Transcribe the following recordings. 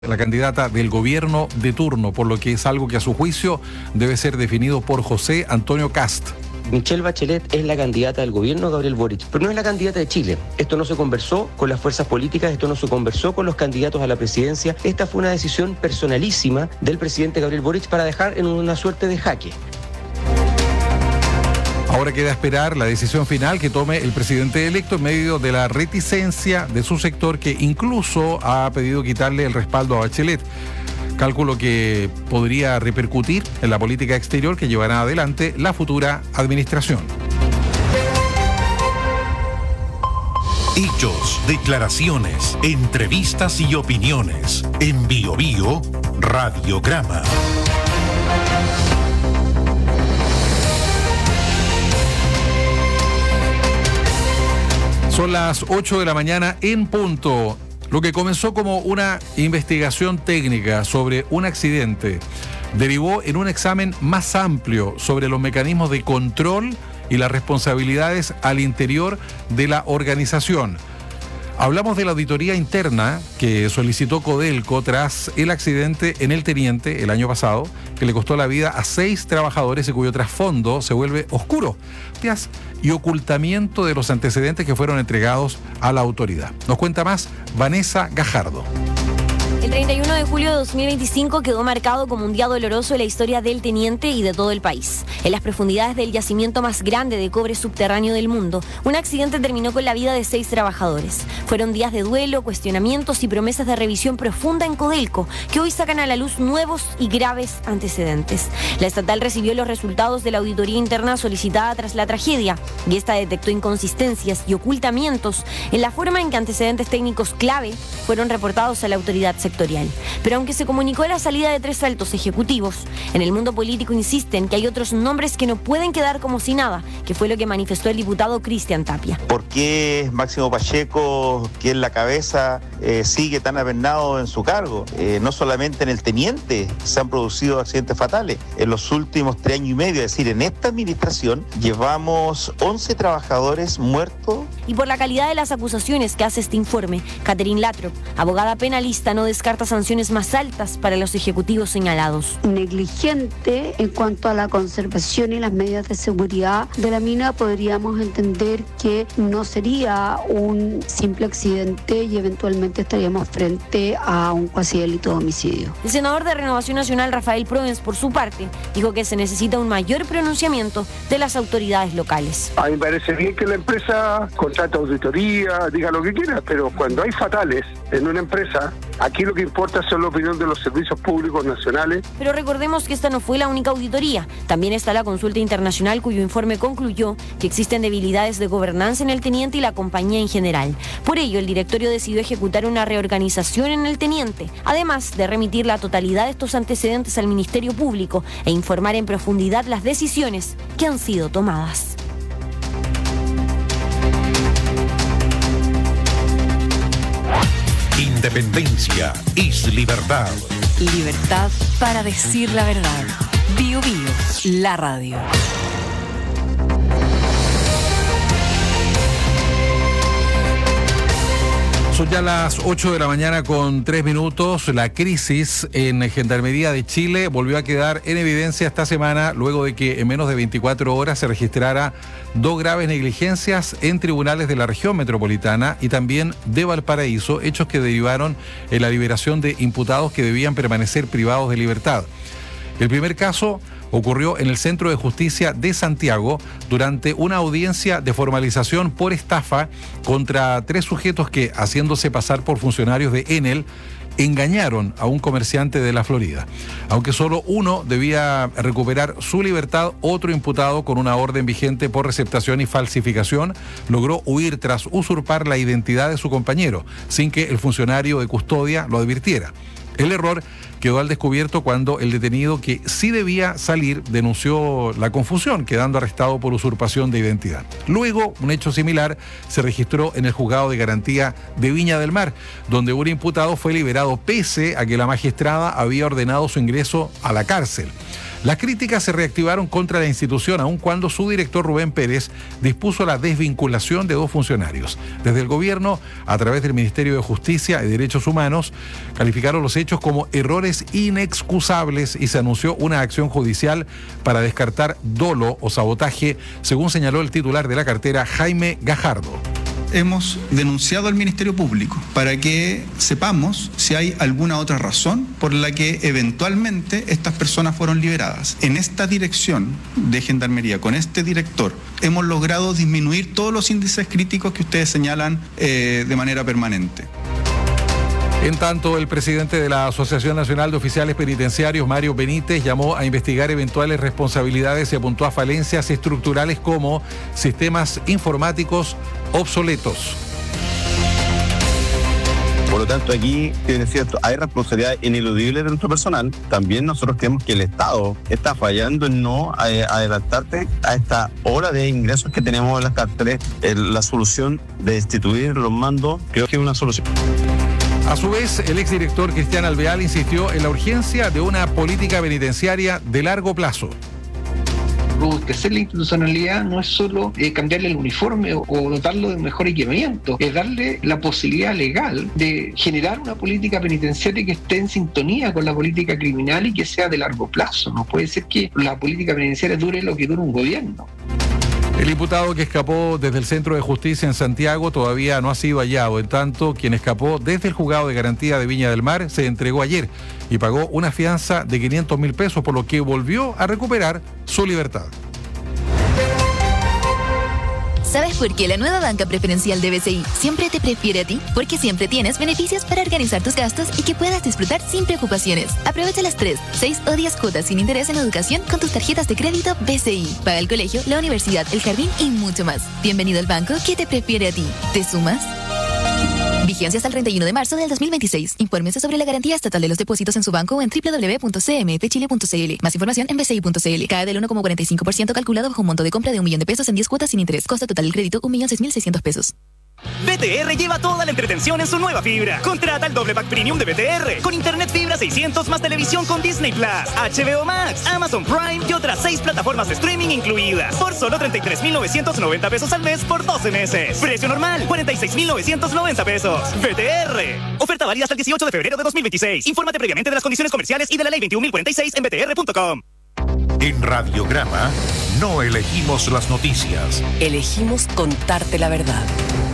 la candidata del gobierno de turno, por lo que es algo que a su juicio debe ser definido por José Antonio Kast. Michelle Bachelet es la candidata del gobierno de Gabriel Boric, pero no es la candidata de Chile. Esto no se conversó con las fuerzas políticas, esto no se conversó con los candidatos a la presidencia. Esta fue una decisión personalísima del presidente Gabriel Boric para dejar en una suerte de jaque. Ahora queda esperar la decisión final que tome el presidente electo en medio de la reticencia de su sector, que incluso ha pedido quitarle el respaldo a Bachelet. Cálculo que podría repercutir en la política exterior que llevará adelante la futura administración. Hechos, declaraciones, entrevistas y opiniones. En Bio Bio, Radiograma. Son las 8 de la mañana en punto. Lo que comenzó como una investigación técnica sobre un accidente derivó en un examen más amplio sobre los mecanismos de control y las responsabilidades al interior de la organización. Hablamos de la auditoría interna que solicitó Codelco tras el accidente en El Teniente el año pasado, que le costó la vida a 6 trabajadores y cuyo trasfondo se vuelve oscuro y ocultamiento de los antecedentes que fueron entregados a la autoridad. Nos cuenta más Vanessa Gajardo. El 31 de julio de 2025 quedó marcado como un día doloroso en la historia del Teniente y de todo el país. En las profundidades del yacimiento más grande de cobre subterráneo del mundo, un accidente terminó con la vida de 6 trabajadores. Fueron días de duelo, cuestionamientos y promesas de revisión profunda en Codelco, que hoy sacan a la luz nuevos y graves antecedentes. La estatal recibió los resultados de la auditoría interna solicitada tras la tragedia, y esta detectó inconsistencias y ocultamientos en la forma en que antecedentes técnicos clave fueron reportados a la autoridad sectorial. Pero aunque se comunicó la salida de 3 altos ejecutivos, en el mundo político insisten que hay otros nombres que no pueden quedar como si nada, que fue lo que manifestó el diputado Cristian Tapia. ¿Por qué Máximo Pacheco, que es la cabeza, sigue tan apernado en su cargo? No solamente en El Teniente se han producido accidentes fatales. En los últimos 3 años y medio, es decir, en esta administración, llevamos 11 trabajadores muertos. Y por la calidad de las acusaciones que hace este informe, Catherine Latrop, abogada penalista, no descarta sanciones más altas para los ejecutivos señalados. Negligente en cuanto a la conservación y las medidas de seguridad de la mina, podríamos entender que no sería un simple accidente y eventualmente estaríamos frente a un cuasi delito de homicidio. El senador de Renovación Nacional, Rafael Provence, por su parte, dijo que se necesita un mayor pronunciamiento de las autoridades locales. A mí me parece bien que la empresa contrate auditoría, diga lo que quiera, pero cuando hay fatales en una empresa, aquí lo que importa son la opinión de los servicios públicos nacionales. Pero recordemos que esta no fue la única auditoría. También está la consulta internacional, cuyo informe concluyó que existen debilidades de gobernanza en El Teniente y la compañía en general. Por ello, el directorio decidió ejecutar una reorganización en El Teniente, además de remitir la totalidad de estos antecedentes al Ministerio Público e informar en profundidad las decisiones que han sido tomadas. Independencia es libertad. Libertad para decir la verdad. Bio Bio, la radio. Son ya las 8 de la mañana con 3 minutos. La crisis en Gendarmería de Chile volvió a quedar en evidencia esta semana luego de que en menos de 24 horas se registrara 2 graves negligencias en tribunales de la región metropolitana y también de Valparaíso, hechos que derivaron en la liberación de imputados que debían permanecer privados de libertad. El primer caso ocurrió en el Centro de Justicia de Santiago durante una audiencia de formalización por estafa contra 3 sujetos que, haciéndose pasar por funcionarios de Enel, engañaron a un comerciante de la Florida. Aunque solo uno debía recuperar su libertad, otro imputado con una orden vigente por receptación y falsificación logró huir tras usurpar la identidad de su compañero, sin que el funcionario de custodia lo advirtiera. El error quedó al descubierto cuando el detenido, que sí debía salir, denunció la confusión, quedando arrestado por usurpación de identidad. Luego, un hecho similar se registró en el juzgado de garantía de Viña del Mar, donde un imputado fue liberado pese a que la magistrada había ordenado su ingreso a la cárcel. Las críticas se reactivaron contra la institución, aun cuando su director Rubén Pérez dispuso la desvinculación de 2 funcionarios. Desde el gobierno, a través del Ministerio de Justicia y Derechos Humanos, calificaron los hechos como errores inexcusables y se anunció una acción judicial para descartar dolo o sabotaje, según señaló el titular de la cartera, Jaime Gajardo. Hemos denunciado al Ministerio Público para que sepamos si hay alguna otra razón por la que eventualmente estas personas fueron liberadas. En esta dirección de Gendarmería, con este director, hemos logrado disminuir todos los índices críticos que ustedes señalan de manera permanente. En tanto, el presidente de la Asociación Nacional de Oficiales Penitenciarios, Mario Benítez, llamó a investigar eventuales responsabilidades y apuntó a falencias estructurales como sistemas informáticos obsoletos. Por lo tanto, aquí, es cierto, hay responsabilidad ineludible de nuestro personal. También nosotros creemos que el Estado está fallando en no adelantarte a esta hora de ingresos que tenemos en las cárceles. La solución de destituir los mandos creo que es una solución. A su vez, el exdirector Cristian Alvear insistió en la urgencia de una política penitenciaria de largo plazo. Robustecer la institucionalidad no es solo cambiarle el uniforme o dotarlo de un mejor equipamiento, es darle la posibilidad legal de generar una política penitenciaria que esté en sintonía con la política criminal y que sea de largo plazo. No puede ser que la política penitenciaria dure lo que dura un gobierno. El imputado que escapó desde el Centro de Justicia en Santiago todavía no ha sido hallado. En tanto, quien escapó desde el Juzgado de Garantía de Viña del Mar se entregó ayer y pagó una fianza de 500.000 pesos, por lo que volvió a recuperar su libertad. ¿Sabes por qué la nueva banca preferencial de BCI siempre te prefiere a ti? Porque siempre tienes beneficios para organizar tus gastos y que puedas disfrutar sin preocupaciones. Aprovecha las 3, 6 o 10 cuotas sin interés en educación con tus tarjetas de crédito BCI. Paga el colegio, la universidad, el jardín y mucho más. Bienvenido al banco que te prefiere a ti. ¿Te sumas? Vigencia hasta el 31 de marzo del 2026. Infórmese sobre la garantía estatal de los depósitos en su banco o en www.cmfchile.cl. Más información en bci.cl. Cae del 1,45% calculado bajo un monto de compra de 1 millón de pesos en 10 cuotas sin interés. Costo total del crédito 1.006.600 pesos. BTR lleva toda la entretención en su nueva fibra. Contrata el doble pack premium de BTR con internet fibra 600 más televisión con Disney Plus, HBO Max, Amazon Prime y otras 6 plataformas de streaming incluidas por solo 33.990 pesos al mes por 12 meses. Precio normal 46.990 pesos. BTR. Oferta válida hasta el 18 de febrero de 2026. Infórmate previamente de las condiciones comerciales y de la ley 21.046 en btr.com. En Radiograma no elegimos las noticias. Elegimos contarte la verdad.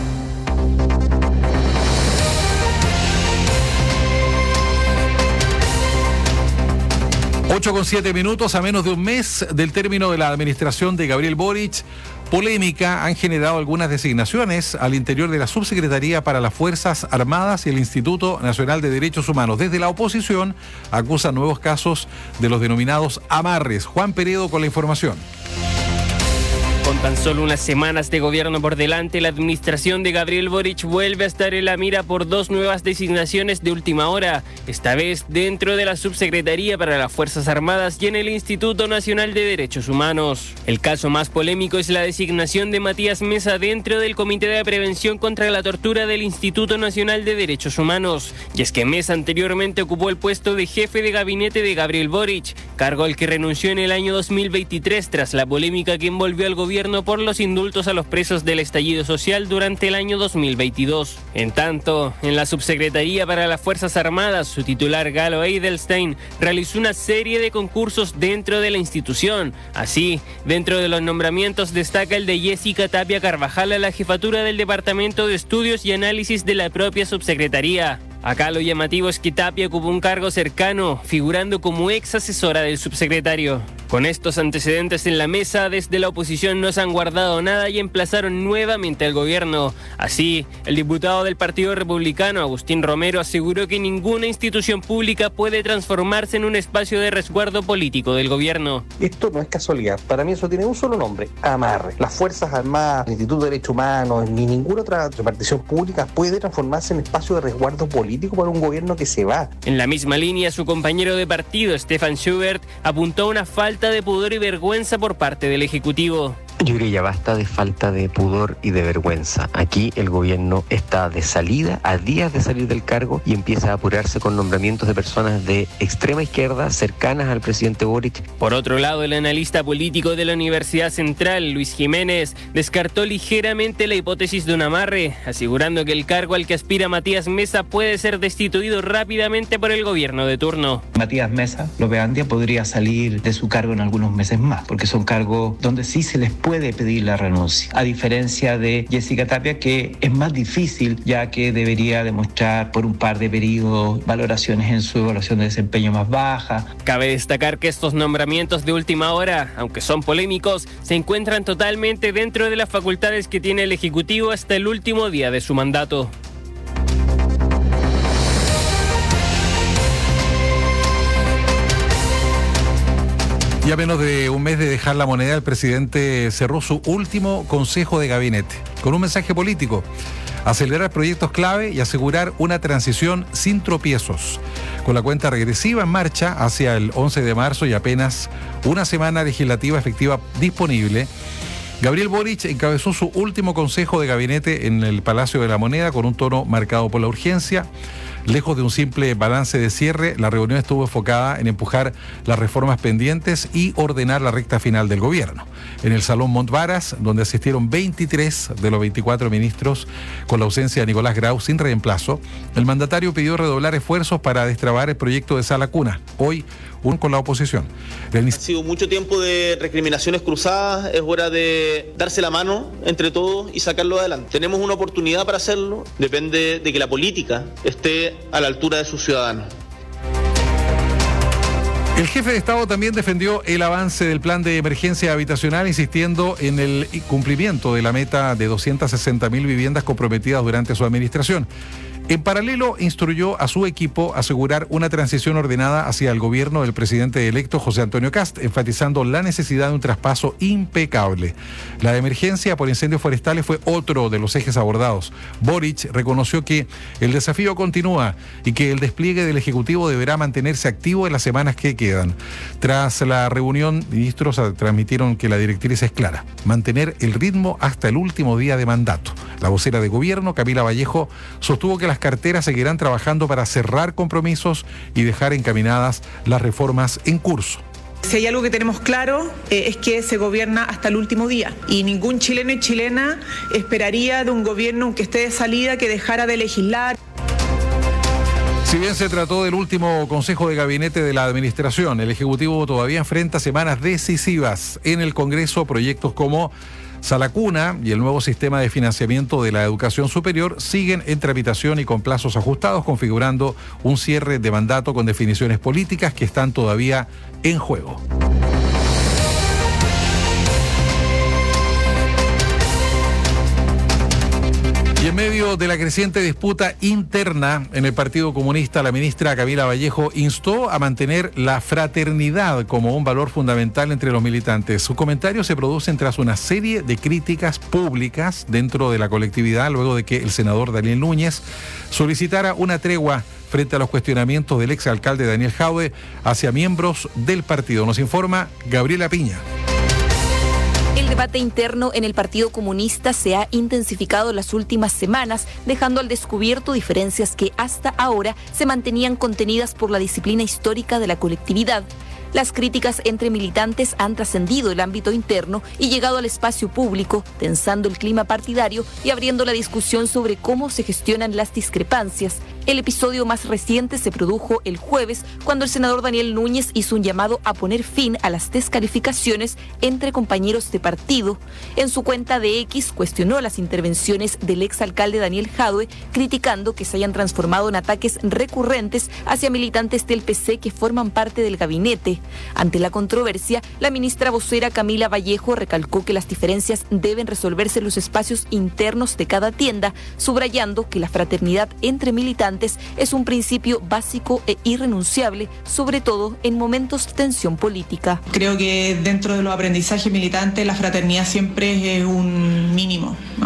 8:07, a menos de un mes del término de la administración de Gabriel Boric. Polémica han generado algunas designaciones al interior de la Subsecretaría para las Fuerzas Armadas y el Instituto Nacional de Derechos Humanos. Desde la oposición acusan nuevos casos de los denominados amarres. Juan Peredo con la información. Con tan solo unas semanas de gobierno por delante, la administración de Gabriel Boric vuelve a estar en la mira por 2 nuevas designaciones de última hora, esta vez dentro de la Subsecretaría para las Fuerzas Armadas y en el Instituto Nacional de Derechos Humanos. El caso más polémico es la designación de Matías Mesa dentro del Comité de Prevención contra la Tortura del Instituto Nacional de Derechos Humanos. Y es que Mesa anteriormente ocupó el puesto de jefe de gabinete de Gabriel Boric, cargo al que renunció en el año 2023 tras la polémica que envolvió al gobierno por los indultos a los presos del estallido social durante el año 2022. En tanto, en la Subsecretaría para las Fuerzas Armadas, su titular Galo Edelstein realizó una serie de concursos dentro de la institución. Así, dentro de los nombramientos destaca el de Jessica Tapia Carvajal a la jefatura del Departamento de Estudios y Análisis de la propia Subsecretaría. Acá lo llamativo es que Tapia ocupó un cargo cercano, figurando como ex asesora del subsecretario. Con estos antecedentes en la mesa, desde la oposición no se han guardado nada y emplazaron nuevamente al gobierno. Así, el diputado del Partido Republicano, Agustín Romero, aseguró que ninguna institución pública puede transformarse en un espacio de resguardo político del gobierno. Esto no es casualidad. Para mí eso tiene un solo nombre: amarre. Las Fuerzas Armadas, el Instituto de Derechos Humanos, ni ninguna otra repartición pública puede transformarse en espacio de resguardo político para un gobierno que se va. En la misma línea, su compañero de partido, Stefan Schubert, apuntó a una falta de pudor y vergüenza por parte del Ejecutivo. Yo creo que ya basta de falta de pudor y de vergüenza. Aquí el gobierno está de salida, a días de salir del cargo, y empieza a apurarse con nombramientos de personas de extrema izquierda cercanas al presidente Boric. Por otro lado, el analista político de la Universidad Central, Luis Jiménez, descartó ligeramente la hipótesis de un amarre, asegurando que el cargo al que aspira Matías Mesa puede ser destituido rápidamente por el gobierno de turno. Matías Mesa, López Andia, podría salir de su cargo en algunos meses más, porque son cargos donde sí se les puede pedir la renuncia, a diferencia de Jessica Tapia, que es más difícil, ya que debería demostrar por un par de periodos valoraciones en su evaluación de desempeño más baja. Cabe destacar que estos nombramientos de última hora, aunque son polémicos, se encuentran totalmente dentro de las facultades que tiene el Ejecutivo hasta el último día de su mandato. Ya menos de un mes de dejar la moneda, el presidente cerró su último consejo de gabinete con un mensaje político: acelerar proyectos clave y asegurar una transición sin tropiezos. Con la cuenta regresiva en marcha hacia el 11 de marzo y apenas una semana legislativa efectiva disponible, Gabriel Boric encabezó su último consejo de gabinete en el Palacio de la Moneda con un tono marcado por la urgencia. Lejos de un simple balance de cierre, la reunión estuvo enfocada en empujar las reformas pendientes y ordenar la recta final del gobierno. En el Salón Montvaras, donde asistieron 23 de los 24 ministros, con la ausencia de Nicolás Grau sin reemplazo, el mandatario pidió redoblar esfuerzos para destrabar el proyecto de Sala Cuna, hoy con la oposición. Ha sido mucho tiempo de recriminaciones cruzadas, es hora de darse la mano entre todos y sacarlo adelante. Tenemos una oportunidad para hacerlo, depende de que la política esté a la altura de sus ciudadanos. El jefe de Estado también defendió el avance del plan de emergencia habitacional, insistiendo en el cumplimiento de la meta de 260.000 viviendas comprometidas durante su administración. En paralelo, instruyó a su equipo asegurar una transición ordenada hacia el gobierno del presidente electo José Antonio Kast, enfatizando la necesidad de un traspaso impecable. La emergencia por incendios forestales fue otro de los ejes abordados. Boric reconoció que el desafío continúa y que el despliegue del Ejecutivo deberá mantenerse activo en las semanas que quedan. Tras la reunión, ministros transmitieron que la directriz es clara: mantener el ritmo hasta el último día de mandato. La vocera de gobierno, Camila Vallejo, sostuvo que las carteras seguirán trabajando para cerrar compromisos y dejar encaminadas las reformas en curso. Si hay algo que tenemos claro es que se gobierna hasta el último día, y ningún chileno y chilena esperaría de un gobierno, aunque esté de salida, que dejara de legislar. Si bien se trató del último consejo de gabinete de la administración, el Ejecutivo todavía enfrenta semanas decisivas. En el Congreso, proyectos como Sala Cuna y el nuevo sistema de financiamiento de la educación superior siguen en tramitación y con plazos ajustados, configurando un cierre de mandato con definiciones políticas que están todavía en juego. Y en medio de la creciente disputa interna en el Partido Comunista, la ministra Camila Vallejo instó a mantener la fraternidad como un valor fundamental entre los militantes. Sus comentarios se producen tras una serie de críticas públicas dentro de la colectividad, luego de que el senador Daniel Núñez solicitara una tregua frente a los cuestionamientos del exalcalde Daniel Jadwe hacia miembros del partido. Nos informa Gabriela Piña. El debate interno en el Partido Comunista se ha intensificado en las últimas semanas, dejando al descubierto diferencias que hasta ahora se mantenían contenidas por la disciplina histórica de la colectividad. Las críticas entre militantes han trascendido el ámbito interno y llegado al espacio público, tensando el clima partidario y abriendo la discusión sobre cómo se gestionan las discrepancias. El episodio más reciente se produjo el jueves, cuando el senador Daniel Núñez hizo un llamado a poner fin a las descalificaciones entre compañeros de partido. En su cuenta de X cuestionó las intervenciones del exalcalde Daniel Jadwe, criticando que se hayan transformado en ataques recurrentes hacia militantes del PC que forman parte del gabinete. Ante la controversia, la ministra vocera Camila Vallejo recalcó que las diferencias deben resolverse en los espacios internos de cada tienda, subrayando que la fraternidad entre militantes es un principio básico e irrenunciable, sobre todo en momentos de tensión política. Creo que dentro de los aprendizajes militantes la fraternidad siempre es un mínimo, ¿no?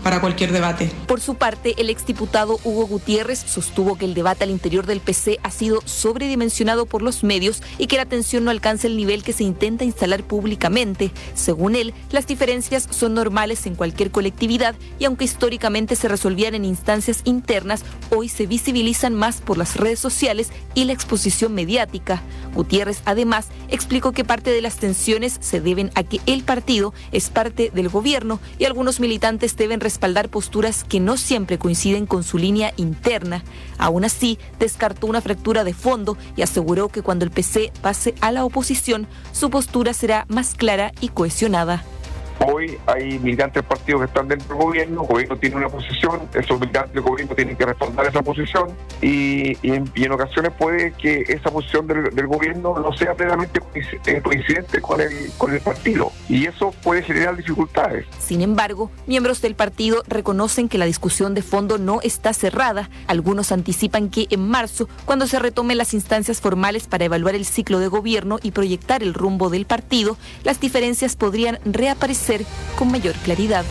para cualquier debate. Por su parte, el exdiputado Hugo Gutiérrez sostuvo que el debate al interior del PC ha sido sobredimensionado por los medios y que la tensión no alcanza el nivel que se intenta instalar públicamente. Según él, las diferencias son normales en cualquier colectividad y aunque históricamente se resolvían en instancias internas, hoy se visibilizan más por las redes sociales y la exposición mediática. Gutiérrez además explicó que parte de las tensiones se deben a que el partido es parte del gobierno y algunos militantes deben respaldar posturas que no siempre coinciden con su línea interna. Aún así, descartó una fractura de fondo y aseguró que cuando el PC pase a la oposición, su postura será más clara y cohesionada. Hoy hay militantes del partido que están dentro del gobierno, el gobierno tiene una posición, esos militantes del gobierno tienen que respaldar esa posición y en ocasiones puede que esa posición del gobierno no sea plenamente coincidente con el partido y eso puede generar dificultades. Sin embargo, miembros del partido reconocen que la discusión de fondo no está cerrada. Algunos anticipan que en marzo, cuando se retomen las instancias formales para evaluar el ciclo de gobierno y proyectar el rumbo del partido, las diferencias podrían reaparecer con mayor claridad.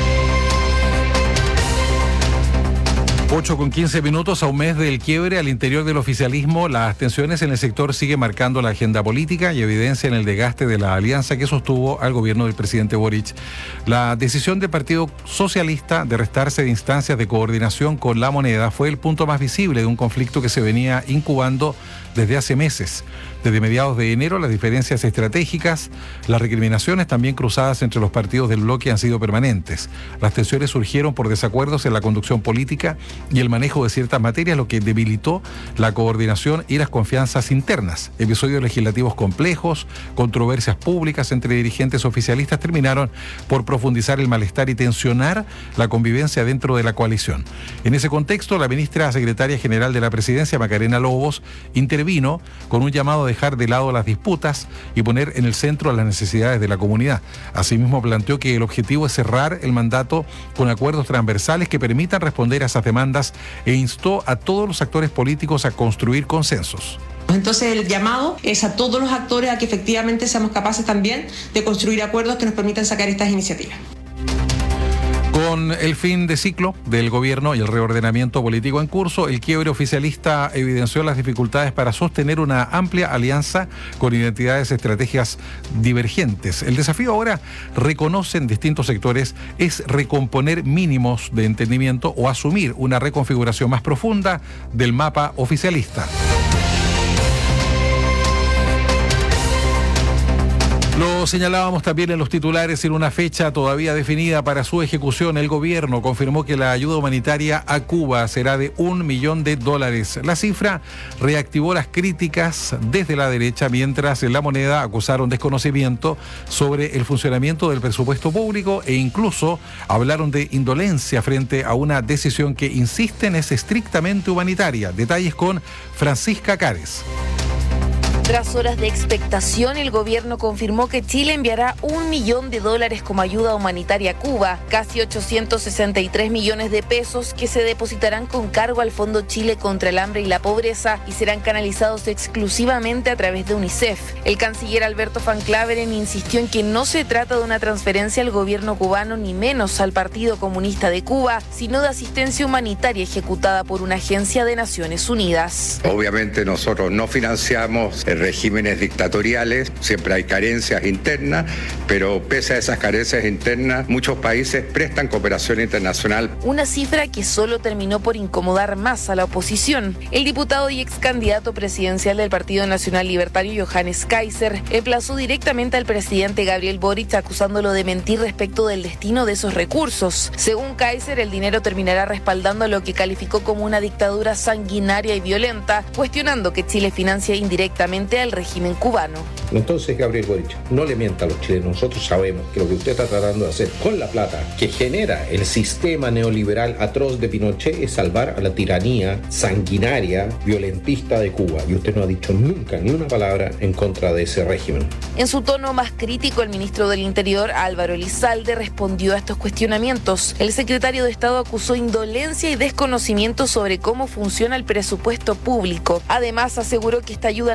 8:15 a un mes del quiebre al interior del oficialismo, las tensiones en el sector siguen marcando la agenda política y evidencian el desgaste de la alianza que sostuvo al gobierno del presidente Boric. La decisión del Partido Socialista de restarse de instancias de coordinación con La Moneda fue el punto más visible de un conflicto que se venía incubando desde hace meses. Desde mediados de enero, las diferencias estratégicas, las recriminaciones también cruzadas entre los partidos del bloque han sido permanentes. Las tensiones surgieron por desacuerdos en la conducción política y el manejo de ciertas materias, lo que debilitó la coordinación y las confianzas internas. Episodios legislativos complejos, controversias públicas entre dirigentes oficialistas terminaron por profundizar el malestar y tensionar la convivencia dentro de la coalición. En ese contexto, la ministra secretaria general de la Presidencia, Macarena Lobos, intervino con un llamado a dejar de lado las disputas y poner en el centro las necesidades de la comunidad. Asimismo, planteó que el objetivo es cerrar el mandato con acuerdos transversales que permitan responder a esas demandas e instó a todos los actores políticos a construir consensos. Entonces el llamado es a todos los actores a que efectivamente seamos capaces también de construir acuerdos que nos permitan sacar estas iniciativas. Con el fin de ciclo del gobierno y el reordenamiento político en curso, el quiebre oficialista evidenció las dificultades para sostener una amplia alianza con identidades estratégicas divergentes. El desafío ahora, reconocen distintos sectores, es recomponer mínimos de entendimiento o asumir una reconfiguración más profunda del mapa oficialista. Lo señalábamos también en los titulares, sin una fecha todavía definida para su ejecución. El gobierno confirmó que la ayuda humanitaria a Cuba será de $1 millón. La cifra reactivó las críticas desde la derecha, mientras en La Moneda acusaron desconocimiento sobre el funcionamiento del presupuesto público e incluso hablaron de indolencia frente a una decisión que, insisten, es estrictamente humanitaria. Detalles con Francisca Cares. Tras horas de expectación, el gobierno confirmó que Chile enviará $1 millón como ayuda humanitaria a Cuba, casi 863 millones de pesos que se depositarán con cargo al Fondo Chile contra el Hambre y la Pobreza y serán canalizados exclusivamente a través de UNICEF. El canciller Alberto Van Claveren insistió en que no se trata de una transferencia al gobierno cubano ni menos al Partido Comunista de Cuba, sino de asistencia humanitaria ejecutada por una agencia de Naciones Unidas. Obviamente nosotros no financiamos regímenes dictatoriales, siempre hay carencias internas, pero pese a esas carencias internas, muchos países prestan cooperación internacional. Una cifra que solo terminó por incomodar más a la oposición. El diputado y ex candidato presidencial del Partido Nacional Libertario, Johannes Kaiser, emplazó directamente al presidente Gabriel Boric acusándolo de mentir respecto del destino de esos recursos. Según Kaiser, el dinero terminará respaldando lo que calificó como una dictadura sanguinaria y violenta, cuestionando que Chile financia indirectamente al régimen cubano. Entonces, Gabriel Boric, no le mienta a los chilenos. Nosotros sabemos que lo que usted está tratando de hacer con la plata que genera el sistema neoliberal atroz de Pinochet es salvar a la tiranía sanguinaria, violentista de Cuba. Y usted no ha dicho nunca ni una palabra en contra de ese régimen. En su tono más crítico, el ministro del Interior, Álvaro Elizalde, respondió a estos cuestionamientos. El secretario de Estado acusó indolencia y desconocimiento sobre cómo funciona el presupuesto público. Además, aseguró que esta ayuda no compete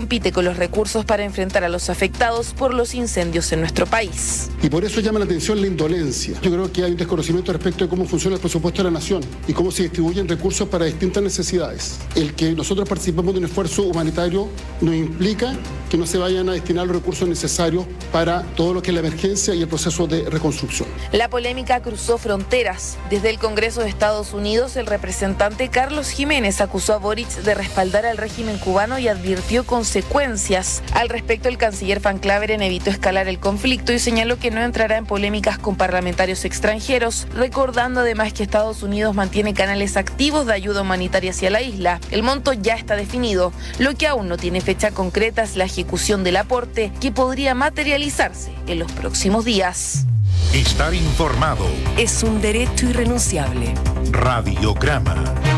compite con los recursos para enfrentar a los afectados por los incendios en nuestro país. Y por eso llama la atención la indolencia. Yo creo que hay un desconocimiento respecto de cómo funciona el presupuesto de la nación y cómo se distribuyen recursos para distintas necesidades. El que nosotros participemos de un esfuerzo humanitario no implica que no se vayan a destinar los recursos necesarios para todo lo que es la emergencia y el proceso de reconstrucción. La polémica cruzó fronteras. Desde el Congreso de Estados Unidos, el representante Carlos Jiménez acusó a Boric de respaldar al régimen cubano y advirtió consecuencias. Al respecto, el canciller Van Claveren evitó escalar el conflicto y señaló que no entrará en polémicas con parlamentarios extranjeros, recordando además que Estados Unidos mantiene canales activos de ayuda humanitaria hacia la isla. El monto ya está definido. Lo que aún no tiene fecha concreta es la ejecución del aporte, que podría materializarse en los próximos días. Estar informado es un derecho irrenunciable. Radiograma.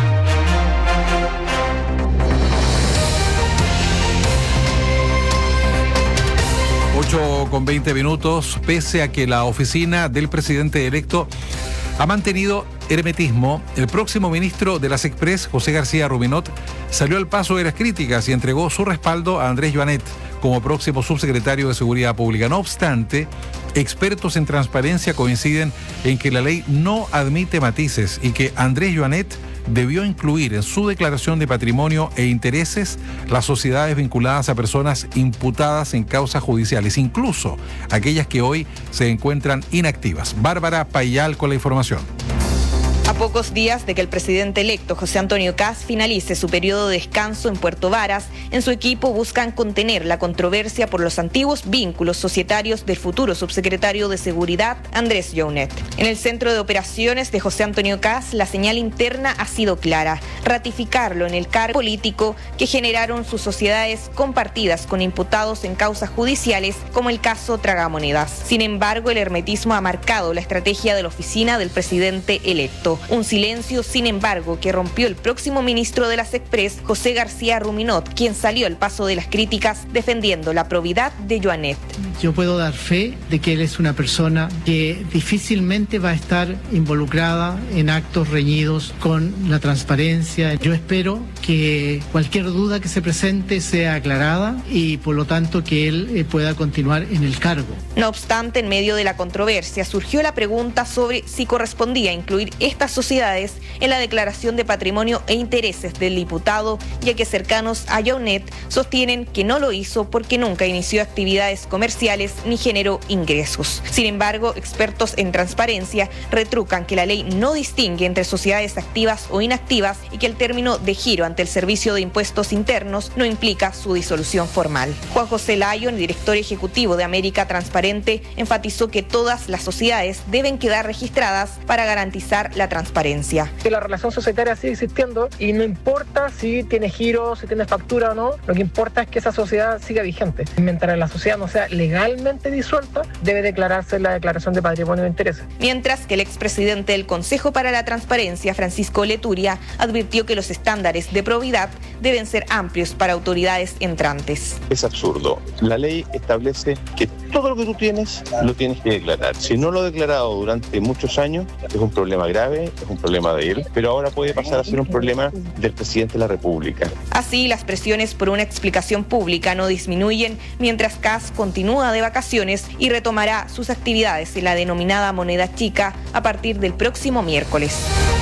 Con 20 minutos, pese a que la oficina del presidente electo ha mantenido hermetismo, el próximo ministro de las Express, José García Ruminot, salió al paso de las críticas y entregó su respaldo a Andrés Joanet como próximo subsecretario de Seguridad Pública. No obstante, expertos en transparencia coinciden en que la ley no admite matices y que Andrés Joanet debió incluir en su declaración de patrimonio e intereses las sociedades vinculadas a personas imputadas en causas judiciales, incluso aquellas que hoy se encuentran inactivas. Bárbara Payal con la información. A pocos días de que el presidente electo José Antonio Kast finalice su periodo de descanso en Puerto Varas, en su equipo buscan contener la controversia por los antiguos vínculos societarios del futuro subsecretario de Seguridad, Andrés Joanet. En el centro de operaciones de José Antonio Kast, la señal interna ha sido clara: ratificarlo en el cargo político que generaron sus sociedades compartidas con imputados en causas judiciales, como el caso Tragamonedas. Sin embargo, el hermetismo ha marcado la estrategia de la oficina del presidente electo. Un silencio, sin embargo, que rompió el próximo ministro de las Express, José García Ruminot, quien salió al paso de las críticas defendiendo la probidad de Joanet. Yo puedo dar fe de que él es una persona que difícilmente va a estar involucrada en actos reñidos con la transparencia. Yo espero que cualquier duda que se presente sea aclarada y por lo tanto que él pueda continuar en el cargo. No obstante, en medio de la controversia surgió la pregunta sobre si correspondía incluir estas sociedades en la declaración de patrimonio e intereses del diputado, ya que cercanos a Joanet sostienen que no lo hizo porque nunca inició actividades comerciales ni generó ingresos. Sin embargo, expertos en transparencia retrucan que la ley no distingue entre sociedades activas o inactivas y que el término de giro ante el Servicio de Impuestos Internos no implica su disolución formal. Juan José Lyon, director ejecutivo de América Transparente, enfatizó que todas las sociedades deben quedar registradas para garantizar la transparencia. Que la relación societaria sigue existiendo y no importa si tiene giro, si tiene factura o no, lo que importa es que esa sociedad siga vigente. Mientras la sociedad no sea legalmente disuelta, debe declararse la declaración de patrimonio de intereses. Mientras que el expresidente del Consejo para la Transparencia, Francisco Leturia, advirtió que los estándares de probidad deben ser amplios para autoridades entrantes. Es absurdo. La ley establece que todo lo que tú tienes, lo tienes que declarar. Si no lo he declarado durante muchos años, es un problema grave, es un problema de él, pero ahora puede pasar a ser un problema del presidente de la República. Así, las presiones por una explicación pública no disminuyen, mientras Kast continúa de vacaciones y retomará sus actividades en la denominada moneda chica a partir del próximo miércoles.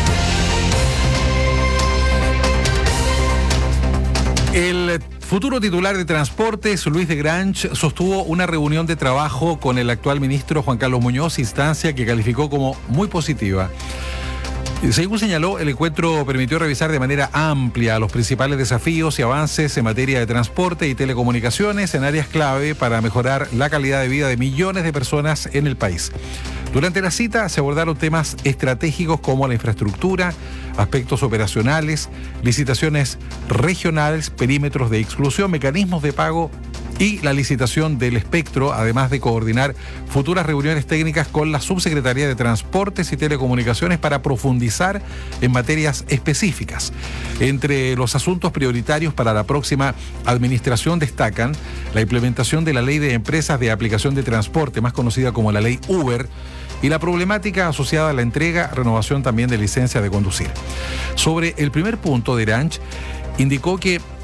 El futuro titular de Transportes, Luis de Grange, sostuvo una reunión de trabajo con el actual ministro Juan Carlos Muñoz, instancia que calificó como muy positiva. Según señaló, el encuentro permitió revisar de manera amplia los principales desafíos y avances en materia de transporte y telecomunicaciones en áreas clave para mejorar la calidad de vida de millones de personas en el país. Durante la cita se abordaron temas estratégicos como la infraestructura, aspectos operacionales, licitaciones regionales, perímetros de exclusión, mecanismos de pago y la licitación del espectro, además de coordinar futuras reuniones técnicas con la Subsecretaría de Transportes y Telecomunicaciones para profundizar en materias específicas. Entre los asuntos prioritarios para la próxima administración destacan la implementación de la Ley de Empresas de Aplicación de Transporte, más conocida como la Ley Uber, y la problemática asociada a la entrega, renovación también de licencia de conducir. Sobre el primer punto de Grange, indicó que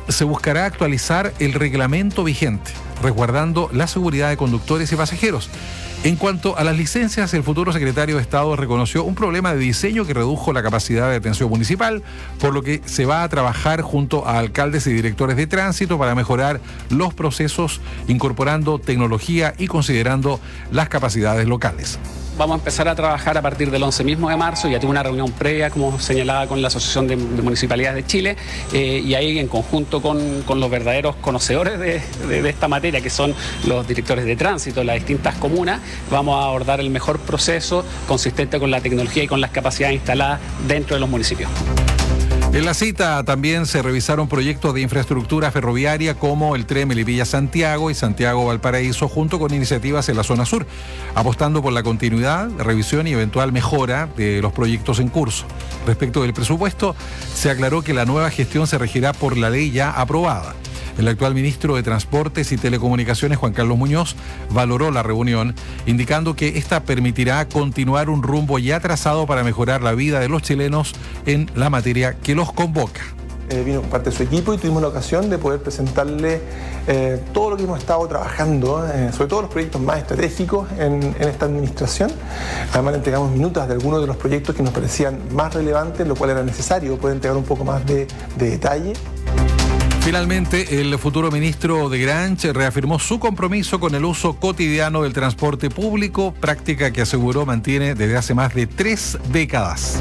se buscará actualizar el reglamento vigente, resguardando la seguridad de conductores y pasajeros. En cuanto a las licencias, el futuro secretario de Estado reconoció un problema de diseño que redujo la capacidad de atención municipal, por lo que se va a trabajar junto a alcaldes y directores de tránsito para mejorar los procesos, incorporando tecnología y considerando las capacidades locales. Vamos a empezar a trabajar a partir del 11 mismo de marzo. Ya tuve una reunión previa, como señalaba, con la Asociación de Municipalidades de Chile, y ahí en conjunto con los verdaderos conocedores de esta materia, que son los directores de tránsito de las distintas comunas, vamos a abordar el mejor proceso consistente con la tecnología y con las capacidades instaladas dentro de los municipios. En la cita también se revisaron proyectos de infraestructura ferroviaria como el tren Melipilla-Santiago y Santiago-Valparaíso, junto con iniciativas en la zona sur, apostando por la continuidad, revisión y eventual mejora de los proyectos en curso. Respecto del presupuesto, se aclaró que la nueva gestión se regirá por la ley ya aprobada. El actual ministro de Transportes y Telecomunicaciones, Juan Carlos Muñoz, valoró la reunión, indicando que esta permitirá continuar un rumbo ya trazado para mejorar la vida de los chilenos en la materia que los convoca. Vino con parte de su equipo y tuvimos la ocasión de poder presentarle todo lo que hemos estado trabajando, sobre todo los proyectos más estratégicos en esta administración. Además le entregamos minutas de algunos de los proyectos que nos parecían más relevantes, lo cual era necesario poder entregar un poco más de detalle. Finalmente, el futuro ministro de Granch reafirmó su compromiso con el uso cotidiano del transporte público, práctica que aseguró mantiene desde hace más de 3 décadas.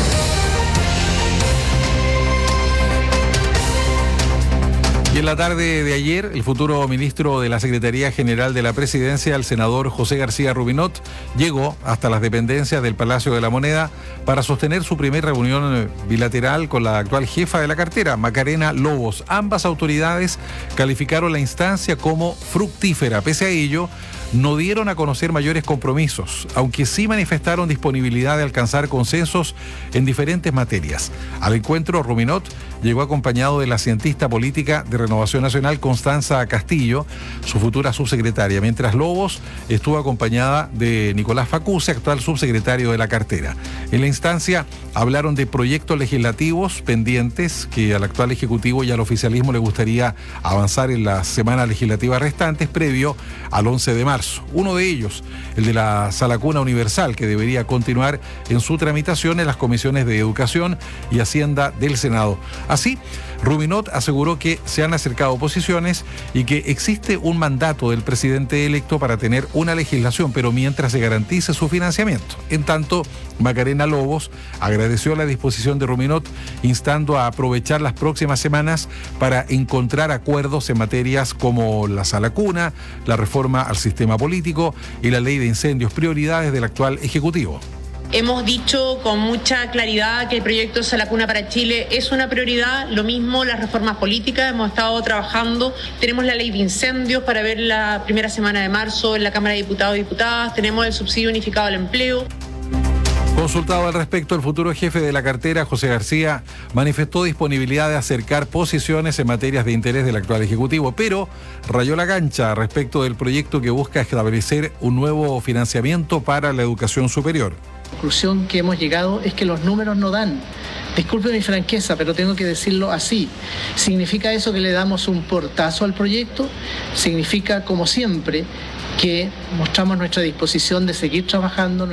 Y en la tarde de ayer, el futuro ministro de la Secretaría General de la Presidencia, el senador José García Rubinot, llegó hasta las dependencias del Palacio de la Moneda para sostener su primera reunión bilateral con la actual jefa de la cartera, Macarena Lobos. Ambas autoridades calificaron la instancia como fructífera. Pese a ello, no dieron a conocer mayores compromisos, aunque sí manifestaron disponibilidad de alcanzar consensos en diferentes materias. Al encuentro, Rubinot llegó acompañado de la cientista política de Renovación Nacional, Constanza Castillo, su futura subsecretaria, mientras Lobos estuvo acompañada de Nicolás Facuse, actual subsecretario de la cartera. En la instancia hablaron de proyectos legislativos pendientes que al actual Ejecutivo y al oficialismo le gustaría avanzar en las semanas legislativas restantes previo al 11 de marzo. Uno de ellos, el de la Sala Cuna Universal, que debería continuar en su tramitación en las comisiones de Educación y Hacienda del Senado. Así, Rubinot aseguró que se han acercado posiciones y que existe un mandato del presidente electo para tener una legislación, pero mientras se garantice su financiamiento. En tanto, Macarena Lobos agradeció la disposición de Rubinot, instando a aprovechar las próximas semanas para encontrar acuerdos en materias como la Sala Cuna, la reforma al sistema político y la ley de incendios, prioridades del actual Ejecutivo. Hemos dicho con mucha claridad que el proyecto Sala Cuna para Chile es una prioridad, lo mismo las reformas políticas, hemos estado trabajando, tenemos la ley de incendios para ver la primera semana de marzo en la Cámara de Diputados y Diputadas, tenemos el subsidio unificado al empleo. Consultado al respecto, el futuro jefe de la cartera, José García, manifestó disponibilidad de acercar posiciones en materias de interés del actual Ejecutivo, pero rayó la cancha respecto del proyecto que busca establecer un nuevo financiamiento para la educación superior. La conclusión que hemos llegado es que los números no dan. Disculpe mi franqueza, pero tengo que decirlo así. ¿Significa eso que le damos un portazo al proyecto? Significa, como siempre, que mostramos nuestra disposición de seguir trabajando.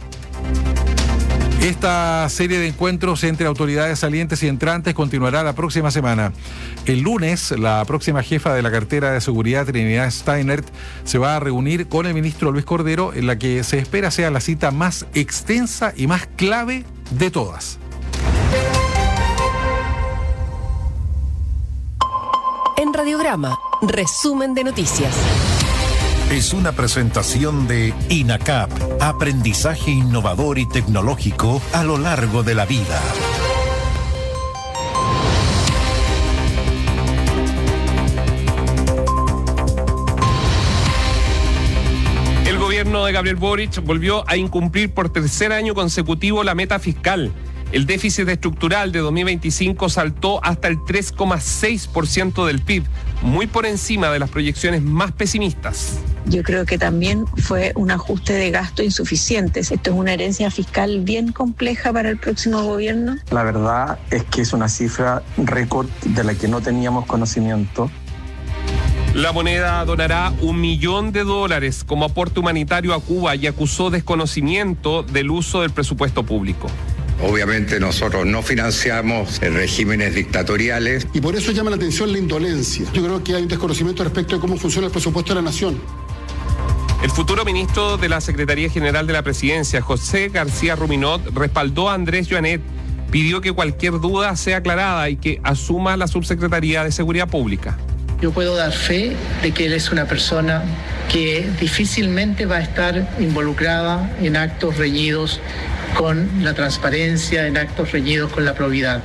Esta serie de encuentros entre autoridades salientes y entrantes continuará la próxima semana. El lunes, la próxima jefa de la cartera de seguridad, Trinidad Steinert, se va a reunir con el ministro Luis Cordero, en la que se espera sea la cita más extensa y más clave de todas. En Radiograma, resumen de noticias. Es una presentación de INACAP, aprendizaje innovador y tecnológico a lo largo de la vida. El gobierno de Gabriel Boric volvió a incumplir por tercer año consecutivo la meta fiscal. El déficit estructural de 2025 saltó hasta el 3,6% del PIB, muy por encima de las proyecciones más pesimistas. yo creo que también fue un ajuste de gasto insuficiente. Esto es una herencia fiscal bien compleja para el próximo gobierno. La verdad es que es una cifra récord de la que no teníamos conocimiento. La Moneda donará $1 millón como aporte humanitario a Cuba y acusó desconocimiento del uso del presupuesto público. Obviamente nosotros no financiamos regímenes dictatoriales. Y por eso llama la atención la indolencia. Yo creo que hay un desconocimiento respecto de cómo funciona el presupuesto de la nación. El futuro ministro de la Secretaría General de la Presidencia, José García Ruminot, respaldó a Andrés Joanet, pidió que cualquier duda sea aclarada y que asuma la Subsecretaría de Seguridad Pública. Yo puedo dar fe de que él es una persona que difícilmente va a estar involucrada en actos reñidos con la transparencia, en actos reñidos con la probidad.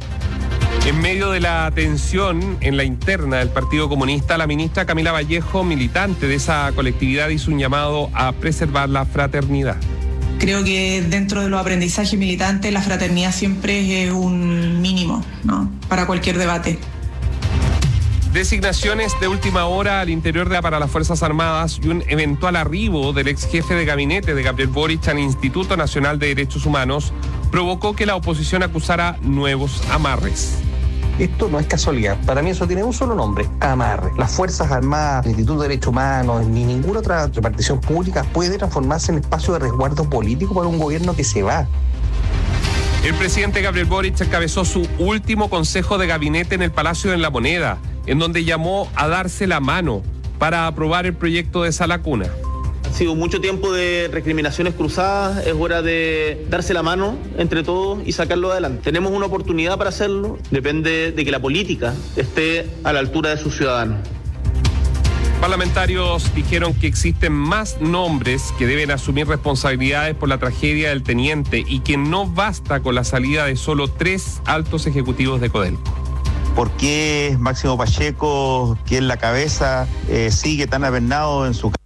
En medio de la tensión en la interna del Partido Comunista, la ministra Camila Vallejo, militante de esa colectividad, hizo un llamado a preservar la fraternidad. Creo que dentro de los aprendizajes militantes la fraternidad siempre es un mínimo, ¿no?, para cualquier debate. Designaciones de última hora al interior para las Fuerzas Armadas y un eventual arribo del ex jefe de gabinete de Gabriel Boric al Instituto Nacional de Derechos Humanos provocó que la oposición acusara nuevos amarres. Esto no es casualidad. Para mí eso tiene un solo nombre: amarre. Las Fuerzas Armadas, el Instituto de Derechos Humanos, ni ninguna otra repartición pública puede transformarse en espacio de resguardo político para un gobierno que se va. El presidente Gabriel Boric encabezó su último consejo de gabinete en el Palacio de la Moneda, en donde llamó a darse la mano para aprobar el proyecto de Sala Cuna. Ha sido mucho tiempo de recriminaciones cruzadas, es hora de darse la mano entre todos y sacarlo adelante. Tenemos una oportunidad para hacerlo, depende de que la política esté a la altura de sus ciudadanos. Parlamentarios dijeron que existen más nombres que deben asumir responsabilidades por la tragedia del teniente y que no basta con la salida de solo 3 altos ejecutivos de Codelco. ¿Por qué Máximo Pacheco, que es la cabeza, sigue tan avernado en su...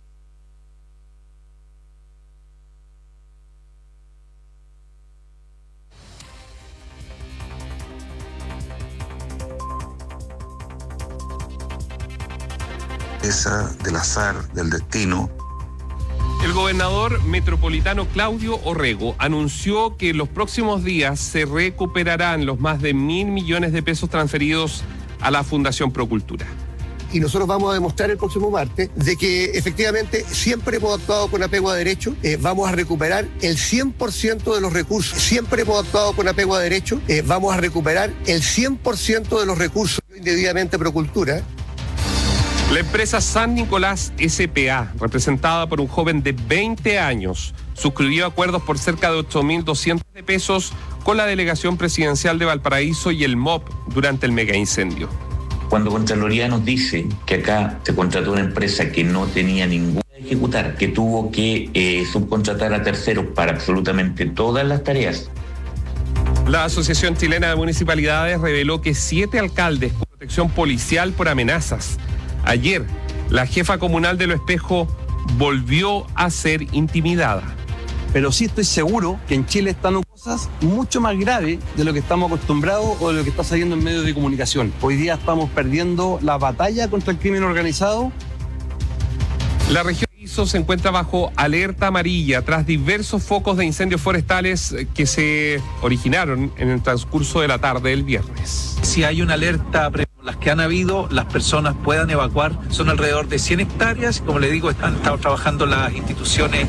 del azar, del destino? El gobernador metropolitano Claudio Orrego anunció que en los próximos días se recuperarán los más de 1.000 millones de pesos transferidos a la Fundación Procultura. Y nosotros vamos a demostrar el próximo martes de que efectivamente siempre hemos actuado con apego a derecho, vamos a recuperar el 100% de los recursos, siempre hemos actuado con apego a derecho, vamos a recuperar el 100% de los recursos indebidamente Procultura. La empresa San Nicolás S.p.A., representada por un joven de 20 años, suscribió acuerdos por cerca de 8.200 de pesos con la delegación presidencial de Valparaíso y el MOP durante el megaincendio. Cuando Contraloría nos dice que acá se contrató una empresa que no tenía ninguna que ejecutar, que tuvo que subcontratar a terceros para absolutamente todas las tareas. La Asociación Chilena de Municipalidades reveló que 7 alcaldes con protección policial por amenazas. Ayer, la jefa comunal de Lo Espejo volvió a ser intimidada. Pero sí estoy seguro que en Chile están cosas mucho más graves de lo que estamos acostumbrados o de lo que está saliendo en medios de comunicación. Hoy día estamos perdiendo la batalla contra el crimen organizado. La región de Iso se encuentra bajo alerta amarilla tras diversos focos de incendios forestales que se originaron en el transcurso de la tarde del viernes. Si hay una alerta las que han habido, las personas puedan evacuar. Son alrededor de 100 hectáreas. Como le digo, han estado trabajando las instituciones.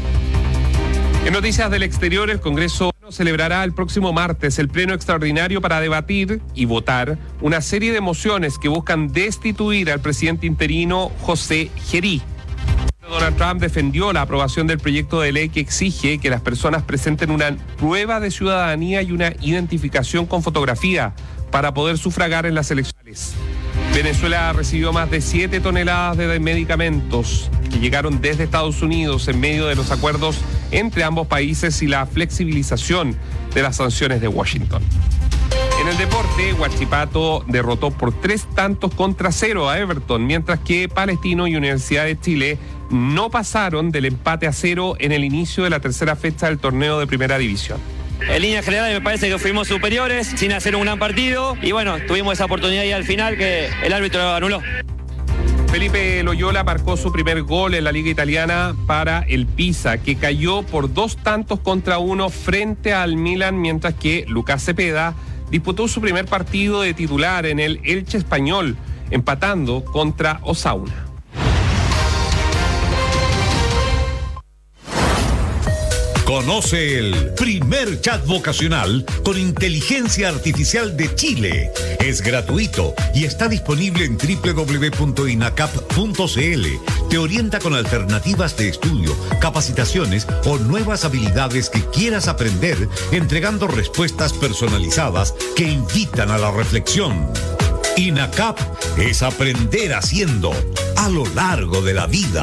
En noticias del exterior, el Congreso celebrará el próximo martes el pleno extraordinario para debatir y votar una serie de mociones que buscan destituir al presidente interino José Gerí. Donald Trump defendió la aprobación del proyecto de ley que exige que las personas presenten una prueba de ciudadanía y una identificación con fotografía para poder sufragar en las elecciones. Venezuela recibió más de 7 toneladas de medicamentos que llegaron desde Estados Unidos en medio de los acuerdos entre ambos países y la flexibilización de las sanciones de Washington. En el deporte, Huachipato derrotó por 3-0 a Everton, mientras que Palestino y Universidad de Chile no pasaron del empate a 0 en el inicio de la tercera fecha del torneo de Primera División. En líneas generales me parece que fuimos superiores, sin hacer un gran partido, y bueno, tuvimos esa oportunidad y al final que el árbitro anuló. Felipe Loyola marcó su primer gol en la Liga Italiana para el Pisa, que cayó por 2-1 frente al Milan, mientras que Lucas Cepeda disputó su primer partido de titular en el Elche español, empatando contra Osasuna. Conoce el primer chat vocacional con inteligencia artificial de Chile. Es gratuito y está disponible en www.inacap.cl. Te orienta con alternativas de estudio, capacitaciones o nuevas habilidades que quieras aprender, entregando respuestas personalizadas que invitan a la reflexión. INACAP es aprender haciendo a lo largo de la vida.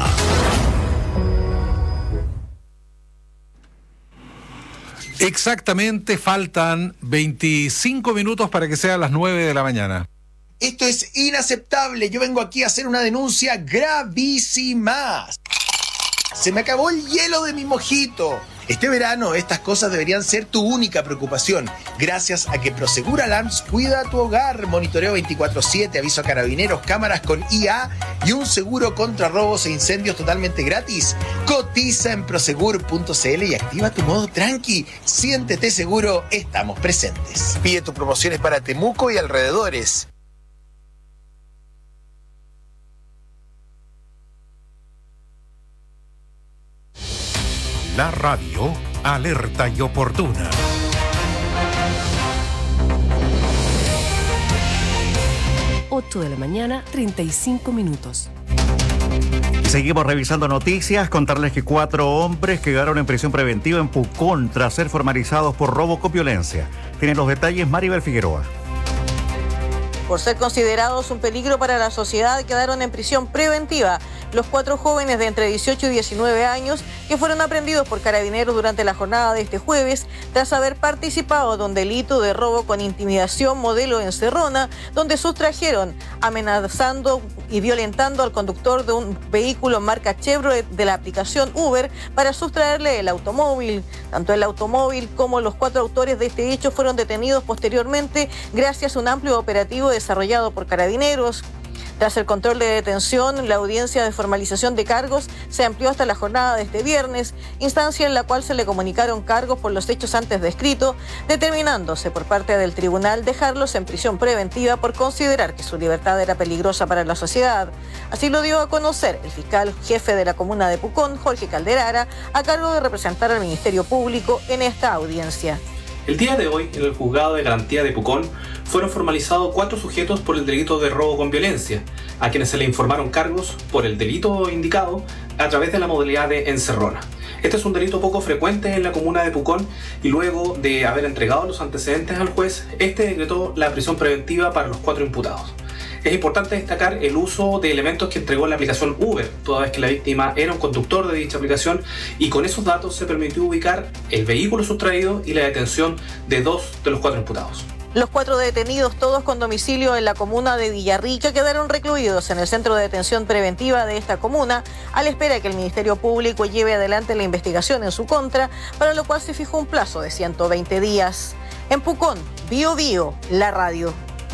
Exactamente, faltan 25 minutos para que sean las 9 de la mañana. Esto es inaceptable. Yo vengo aquí a hacer una denuncia gravísima. Se me acabó el hielo de mi mojito. Este verano estas cosas deberían ser tu única preocupación, gracias a que Prosegur Alarms cuida tu hogar, monitoreo 24/7, aviso a carabineros, cámaras con IA y un seguro contra robos e incendios totalmente gratis. Cotiza en prosegur.cl y activa tu modo tranqui. Siéntete seguro, estamos presentes. Pide tus promociones para Temuco y alrededores. La radio alerta y oportuna. Ocho de la mañana, 35 minutos. Seguimos revisando noticias. Contarles que 4 hombres quedaron en prisión preventiva en Pucón tras ser formalizados por robo con violencia. Tienen los detalles Maribel Figueroa. Por ser considerados un peligro para la sociedad, quedaron en prisión preventiva los 4 jóvenes de entre 18 y 19 años que fueron aprehendidos por carabineros durante la jornada de este jueves tras haber participado de un delito de robo con intimidación modelo encerrona, donde sustrajeron, amenazando y violentando al conductor de un vehículo marca Chevrolet de la aplicación Uber para sustraerle el automóvil. Tanto el automóvil como los 4 autores de este hecho fueron detenidos posteriormente gracias a un amplio operativo desarrollado por carabineros. Tras el control de detención, la audiencia de formalización de cargos se amplió hasta la jornada de este viernes, instancia en la cual se le comunicaron cargos por los hechos antes descritos, determinándose por parte del tribunal dejarlos en prisión preventiva por considerar que su libertad era peligrosa para la sociedad. Así lo dio a conocer el fiscal jefe de la comuna de Pucón, Jorge Calderara, a cargo de representar al Ministerio Público en esta audiencia. El día de hoy, en el juzgado de garantía de Pucón, fueron formalizados 4 sujetos por el delito de robo con violencia, a quienes se le informaron cargos por el delito indicado a través de la modalidad de encerrona. Este es un delito poco frecuente en la comuna de Pucón y luego de haber entregado los antecedentes al juez, este decretó la prisión preventiva para los 4 imputados. Es importante destacar el uso de elementos que entregó la aplicación Uber, toda vez que la víctima era un conductor de dicha aplicación, y con esos datos se permitió ubicar el vehículo sustraído y la detención de 2 de los 4 imputados. Los 4 detenidos, todos con domicilio en la comuna de Villarrica, quedaron recluidos en el centro de detención preventiva de esta comuna, a la espera de que el Ministerio Público lleve adelante la investigación en su contra, para lo cual se fijó un plazo de 120 días. En Pucón, Bio Bio, la radio.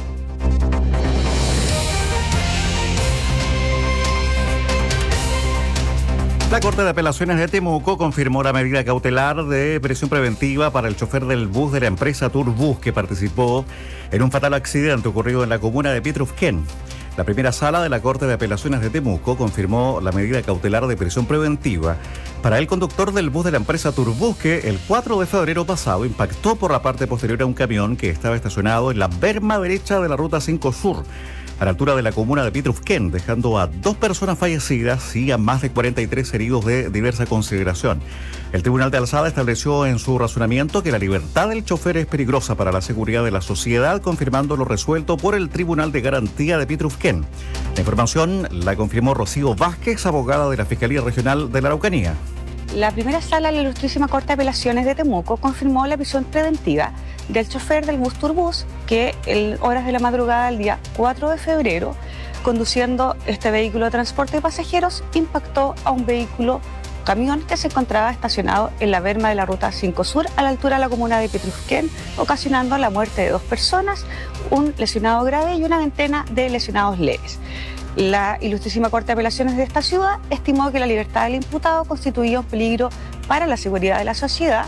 La Corte de Apelaciones de Temuco confirmó la medida cautelar de prisión preventiva para el chofer del bus de la empresa Turbus que participó en un fatal accidente ocurrido en la comuna de Pietrufquén. La primera sala de la Corte de Apelaciones de Temuco confirmó la medida cautelar de prisión preventiva para el conductor del bus de la empresa Turbus que el 4 de febrero pasado impactó por la parte posterior a un camión que estaba estacionado en la berma derecha de la Ruta 5 Sur, a la altura de la comuna de Pietrufquén, dejando a 2 personas fallecidas y a más de 43 heridos de diversa consideración. El Tribunal de Alzada estableció en su razonamiento que la libertad del chofer es peligrosa para la seguridad de la sociedad, confirmando lo resuelto por el Tribunal de Garantía de Pietrufquén. La información la confirmó Rocío Vázquez, abogada de la Fiscalía Regional de la Araucanía. La primera sala de la Ilustrísima Corte de Apelaciones de Temuco confirmó la prisión preventiva del chofer del bus Turbus que en horas de la madrugada del día 4 de febrero, conduciendo este vehículo de transporte de pasajeros, impactó a un camión que se encontraba estacionado en la berma de la Ruta 5 Sur a la altura de la comuna de Pietrufquén, ocasionando la muerte de 2 personas, un lesionado grave y una veintena de lesionados leves. La Ilustrísima Corte de Apelaciones de esta ciudad estimó que la libertad del imputado constituía un peligro para la seguridad de la sociedad.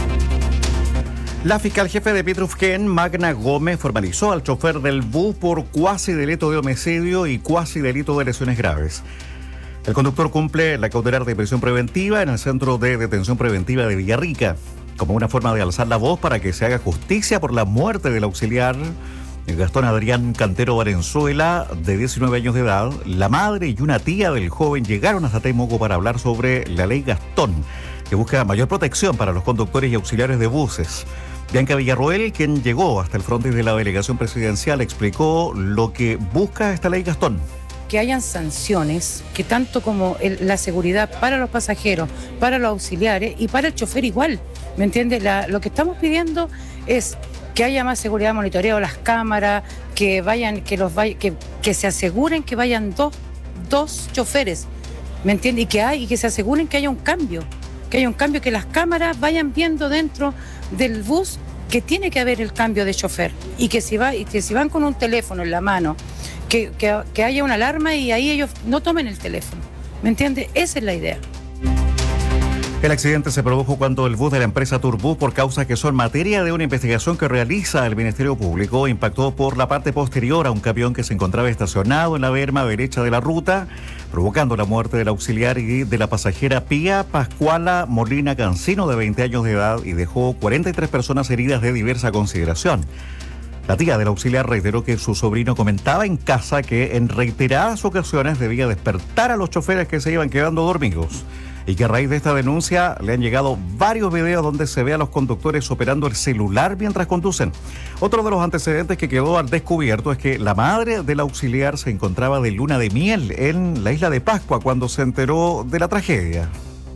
La fiscal jefe de Petrufquén, Magna Gómez, formalizó al chofer del bus por cuasi delito de homicidio y cuasi delito de lesiones graves. El conductor cumple la cautelar de prisión preventiva en el Centro de Detención Preventiva de Villarrica, como una forma de alzar la voz para que se haga justicia por la muerte del auxiliar Gastón Adrián Cantero Valenzuela, de 19 años de edad. La madre y una tía del joven llegaron hasta Temuco para hablar sobre la ley Gastón, que busca mayor protección para los conductores y auxiliares de buses. Bianca Villarroel, quien llegó hasta el frontis de la delegación presidencial, explicó lo que busca esta ley Gastón. Que hayan sanciones, que tanto como la seguridad para los pasajeros, para los auxiliares y para el chofer igual, ¿me entiendes? Lo que estamos pidiendo es que haya más seguridad, monitoreo, las cámaras, que se aseguren que vayan dos choferes, ¿me entiendes? Y que se aseguren que haya un cambio, que las cámaras vayan viendo dentro del bus que tiene que haber el cambio de chofer y que si van con un teléfono en la mano, que haya una alarma y ahí ellos no tomen el teléfono, ¿me entiendes? Esa es la idea. El accidente se produjo cuando el bus de la empresa Turbus, por causas que son materia de una investigación que realiza el Ministerio Público, impactó por la parte posterior a un camión que se encontraba estacionado en la berma derecha de la ruta, provocando la muerte del auxiliar y de la pasajera Pía Pascuala Molina Cancino, de 20 años de edad, y dejó 43 personas heridas de diversa consideración. La tía del auxiliar reiteró que su sobrino comentaba en casa que en reiteradas ocasiones debía despertar a los choferes que se iban quedando dormidos, y que a raíz de esta denuncia le han llegado varios videos donde se ve a los conductores operando el celular mientras conducen. Otro de los antecedentes que quedó al descubierto es que la madre del auxiliar se encontraba de luna de miel en la isla de Pascua cuando se enteró de la tragedia.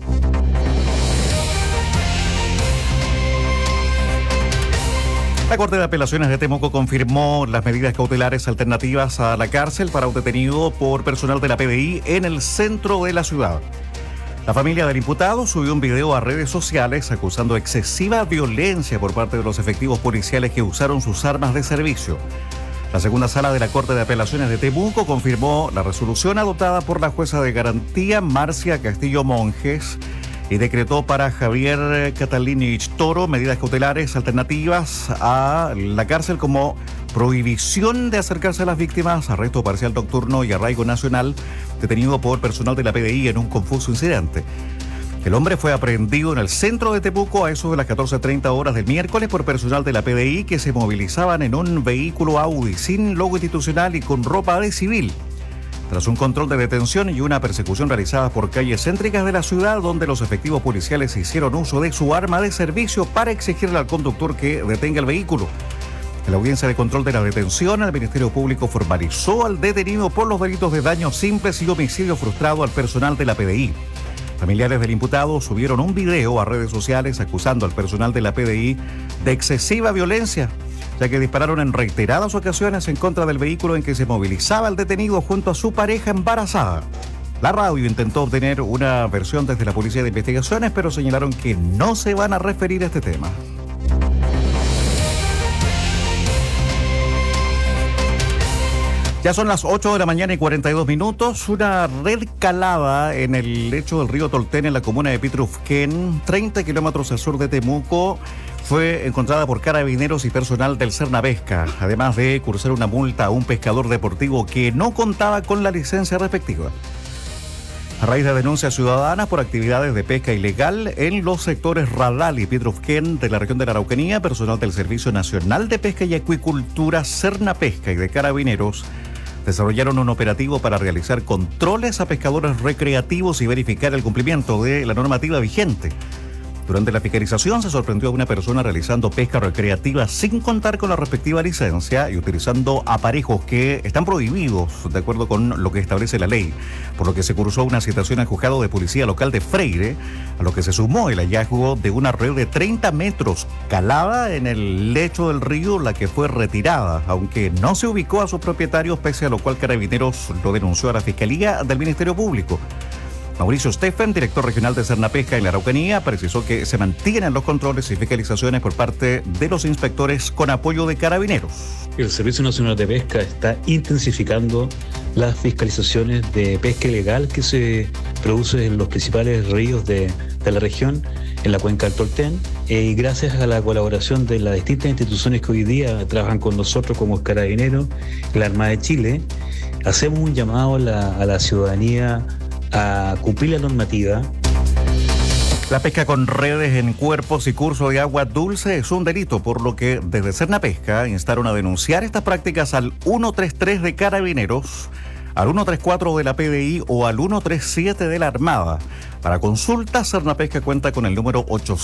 La Corte de Apelaciones de Temuco confirmó las medidas cautelares alternativas a la cárcel para un detenido por personal de la PDI en el centro de la ciudad. La familia del imputado subió un video a redes sociales acusando excesiva violencia por parte de los efectivos policiales que usaron sus armas de servicio. La segunda sala de la Corte de Apelaciones de Temuco confirmó la resolución adoptada por la jueza de garantía Marcia Castillo Monjes y decretó para Javier Catalinich Toro medidas cautelares alternativas a la cárcel como prohibición de acercarse a las víctimas, arresto parcial nocturno y arraigo nacional, detenido por personal de la PDI en un confuso incidente. El hombre fue aprehendido en el centro de Temuco a eso de las 14:30 horas del miércoles por personal de la PDI que se movilizaban en un vehículo Audi sin logo institucional y con ropa de civil. Tras un control de detención y una persecución realizada por calles céntricas de la ciudad, donde los efectivos policiales hicieron uso de su arma de servicio para exigirle al conductor que detenga el vehículo. En la audiencia de control de la detención, el Ministerio Público formalizó al detenido por los delitos de daños simples y homicidio frustrado al personal de la PDI. Familiares del imputado subieron un video a redes sociales acusando al personal de la PDI de excesiva violencia, ya que dispararon en reiteradas ocasiones en contra del vehículo en que se movilizaba el detenido junto a su pareja embarazada. La radio intentó obtener una versión desde la Policía de Investigaciones, pero señalaron que no se van a referir a este tema. Ya son las 8 de la mañana y 42 minutos. Una red calada en el lecho del río Tolten, en la comuna de Petrufquén, 30 kilómetros al sur de Temuco, fue encontrada por carabineros y personal del Cernapesca, además de cursar una multa a un pescador deportivo que no contaba con la licencia respectiva. A raíz de denuncias ciudadanas por actividades de pesca ilegal en los sectores Radal y Petrufquén de la región de la Araucanía, personal del Servicio Nacional de Pesca y Acuicultura, Cernapesca y de Carabineros desarrollaron un operativo para realizar controles a pescadores recreativos y verificar el cumplimiento de la normativa vigente. Durante la fiscalización se sorprendió a una persona realizando pesca recreativa sin contar con la respectiva licencia y utilizando aparejos que están prohibidos de acuerdo con lo que establece la ley, por lo que se cursó una citación al juzgado de policía local de Freire, a lo que se sumó el hallazgo de una red de 30 metros calada en el lecho del río, la que fue retirada, aunque no se ubicó a sus propietarios, pese a lo cual Carabineros lo denunció a la Fiscalía del Ministerio Público. Mauricio Steffen, director regional de Cernapesca en la Araucanía, precisó que se mantienen los controles y fiscalizaciones por parte de los inspectores con apoyo de Carabineros. El Servicio Nacional de Pesca está intensificando las fiscalizaciones de pesca ilegal que se produce en los principales ríos de la región, en la cuenca del Tolten, y gracias a la colaboración de las distintas instituciones que hoy día trabajan con nosotros, como Carabineros y la Armada de Chile, hacemos un llamado a la ciudadanía a cumplir la normativa. La pesca con redes en cuerpos y cursos de agua dulce es un delito, por lo que desde Cernapesca instaron a denunciar estas prácticas al 133 de Carabineros, al 134 de la PDI o al 137 de la Armada. Para consultas, Cernapesca cuenta con el número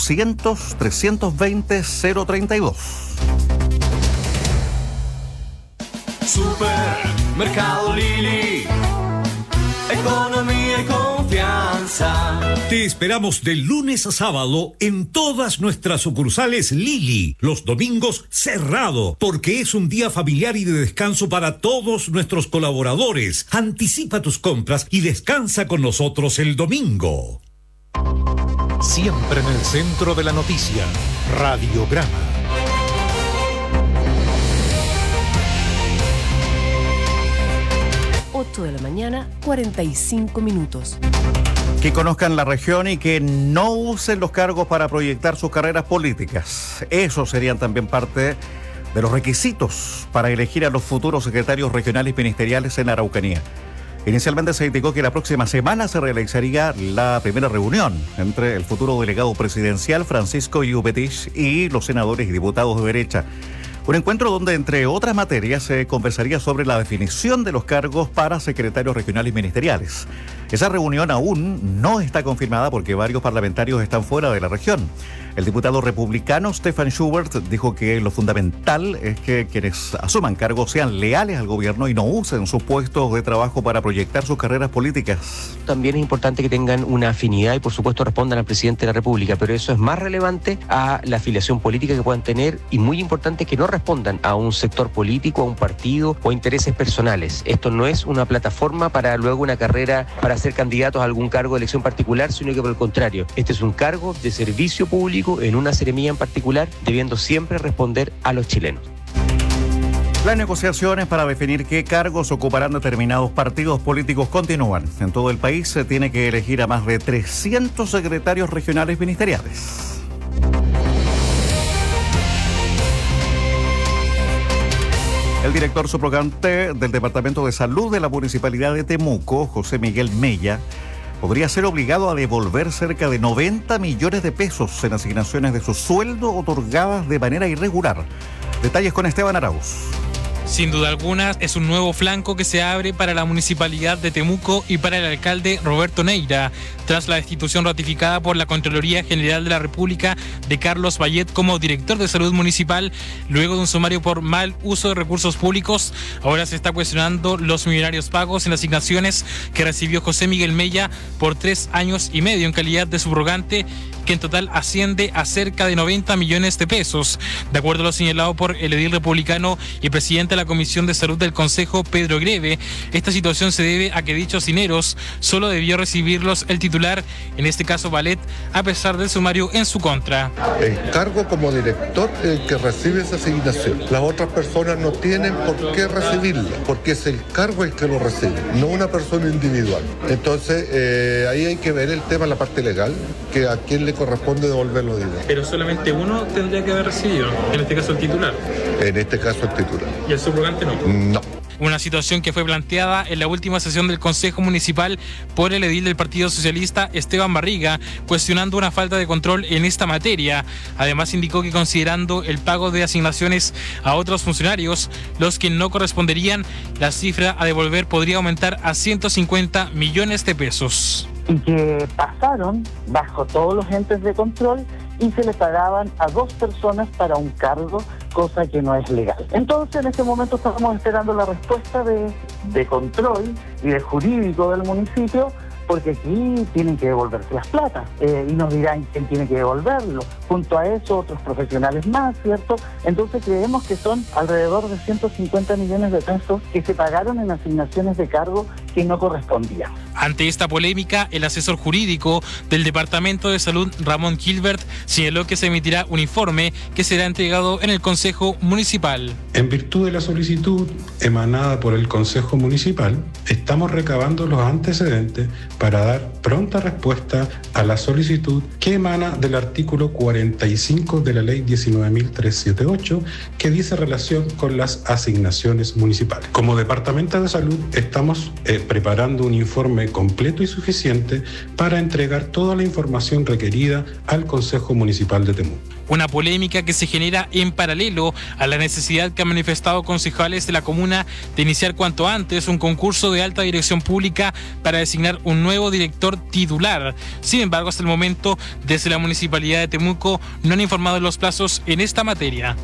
800-320-032. Supermercado Lili, economía y confianza. Te esperamos de lunes a sábado en todas nuestras sucursales Lili. Los domingos cerrado, porque es un día familiar y de descanso para todos nuestros colaboradores. Anticipa tus compras y descansa con nosotros el domingo. Siempre en el centro de la noticia, Radiograma. 8 de la mañana, 45 minutos. Que conozcan la región y que no usen los cargos para proyectar sus carreras políticas. Esos serían también parte de los requisitos para elegir a los futuros secretarios regionales ministeriales en la Araucanía. Inicialmente se indicó que la próxima semana se realizaría la primera reunión entre el futuro delegado presidencial Francisco Yupetich y los senadores y diputados de derecha. Un encuentro donde, entre otras materias, se conversaría sobre la definición de los cargos para secretarios regionales ministeriales. Esa reunión aún no está confirmada porque varios parlamentarios están fuera de la región. El diputado republicano Stefan Schubert dijo que lo fundamental es que quienes asuman cargos sean leales al gobierno y no usen sus puestos de trabajo para proyectar sus carreras políticas. También es importante que tengan una afinidad y, por supuesto, respondan al presidente de la República, pero eso es más relevante a la afiliación política que puedan tener y muy importante que no respondan a un sector político, a un partido o a intereses personales. Esto no es una plataforma para luego una carrera para ser candidatos a algún cargo de elección particular, sino que por el contrario, este es un cargo de servicio público en una seremía en particular, debiendo siempre responder a los chilenos. Las negociaciones para definir qué cargos ocuparán determinados partidos políticos continúan. En todo el país se tiene que elegir a más de 300 secretarios regionales ministeriales. El director subrogante del Departamento de Salud de la Municipalidad de Temuco, José Miguel Mella, podría ser obligado a devolver cerca de 90 millones de pesos en asignaciones de su sueldo otorgadas de manera irregular. Detalles con Esteban Arauz. Sin duda alguna, es un nuevo flanco que se abre para la Municipalidad de Temuco y para el alcalde Roberto Neira, tras la destitución ratificada por la Contraloría General de la República de Carlos Vallet como director de salud municipal, luego de un sumario por mal uso de recursos públicos. Ahora se está cuestionando los millonarios pagos en asignaciones que recibió José Miguel Mella por 3 años y medio en calidad de subrogante, que en total asciende a cerca de 90 millones de pesos. De acuerdo a lo señalado por el edil republicano y presidente de la Comisión de Salud del Consejo, Pedro Greve, esta situación se debe a que dichos dineros solo debió recibirlos el titular, en este caso Vallet, a pesar del sumario en su contra. El cargo como director es el que recibe esa asignación. Las otras personas no tienen por qué recibirla, porque es el cargo el que lo recibe, no una persona individual. Entonces, ahí hay que ver el tema, la parte legal, que a quién le corresponde devolver los dineros. Pero solamente uno tendría que haber recibido, en este caso el titular. En este caso el titular. ¿Y el subrogante no? No. Una situación que fue planteada en la última sesión del Consejo Municipal por el edil del Partido Socialista, Esteban Barriga, cuestionando una falta de control en esta materia. Además, indicó que considerando el pago de asignaciones a otros funcionarios, los que no corresponderían, la cifra a devolver podría aumentar a 150 millones de pesos. Y que pasaron bajo todos los entes de control y se le pagaban a 2 personas para un cargo, cosa que no es legal. Entonces, en este momento estamos esperando la respuesta de control y de jurídico del municipio porque aquí tienen que devolverse las platas y nos dirán quién tiene que devolverlo. Junto a eso, otros profesionales más, ¿cierto? Entonces creemos que son alrededor de 150 millones de pesos que se pagaron en asignaciones de cargo que no correspondían. Ante esta polémica, el asesor jurídico del Departamento de Salud, Ramón Gilbert, señaló que se emitirá un informe que será entregado en el Consejo Municipal. En virtud de la solicitud emanada por el Consejo Municipal, estamos recabando los antecedentes para dar pronta respuesta a la solicitud que emana del artículo 45 de la Ley 19.378, que dice relación con las asignaciones municipales. Como Departamento de Salud estamos preparando un informe completo y suficiente para entregar toda la información requerida al Consejo Municipal de Temuco. Una polémica que se genera en paralelo a la necesidad que han manifestado concejales de la comuna de iniciar cuanto antes un concurso de alta dirección pública para designar un nuevo director titular. Sin embargo, hasta el momento, desde la Municipalidad de Temuco no han informado de los plazos en esta materia.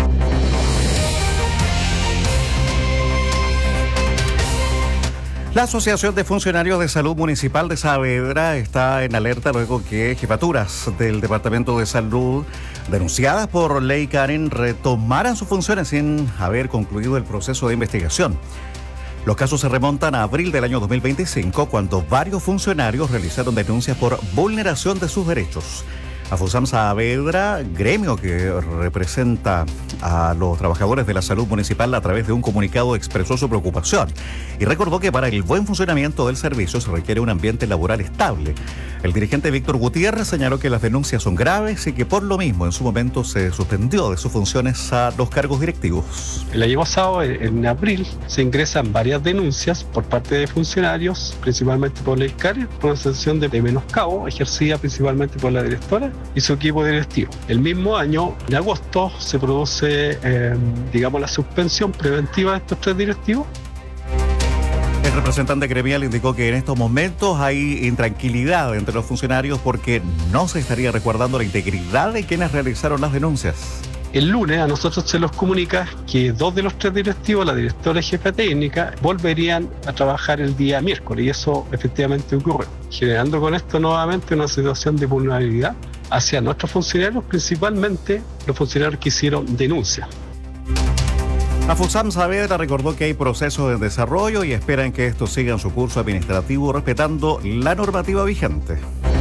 La Asociación de Funcionarios de Salud Municipal de Saavedra está en alerta luego que jefaturas del Departamento de Salud, denunciadas por Ley Karen, retomaran sus funciones sin haber concluido el proceso de investigación. Los casos se remontan a abril del año 2025, cuando varios funcionarios realizaron denuncias por vulneración de sus derechos. AFUSAM Saavedra, gremio que representa a los trabajadores de la salud municipal, a través de un comunicado expresó su preocupación y recordó que para el buen funcionamiento del servicio se requiere un ambiente laboral estable. El dirigente Víctor Gutiérrez señaló que las denuncias son graves y que por lo mismo en su momento se suspendió de sus funciones a los cargos directivos. El año pasado, en abril, se ingresan varias denuncias por parte de funcionarios, principalmente por Ley Karen, por una sanción de menoscabo ejercida principalmente por la directora y su equipo directivo. El mismo año, en agosto, se produce, la suspensión preventiva de estos 3 directivos. El representante gremial indicó que en estos momentos hay intranquilidad entre los funcionarios porque no se estaría resguardando la integridad de quienes realizaron las denuncias. El lunes a nosotros se nos comunica que 2 de los 3 directivos, la directora y jefa técnica, volverían a trabajar el día miércoles y eso efectivamente ocurrió, generando con esto nuevamente una situación de vulnerabilidad hacia nuestros funcionarios, principalmente los funcionarios que hicieron denuncia. AFUSAM Saavedra recordó que hay procesos de desarrollo y esperan que estos sigan su curso administrativo respetando la normativa vigente.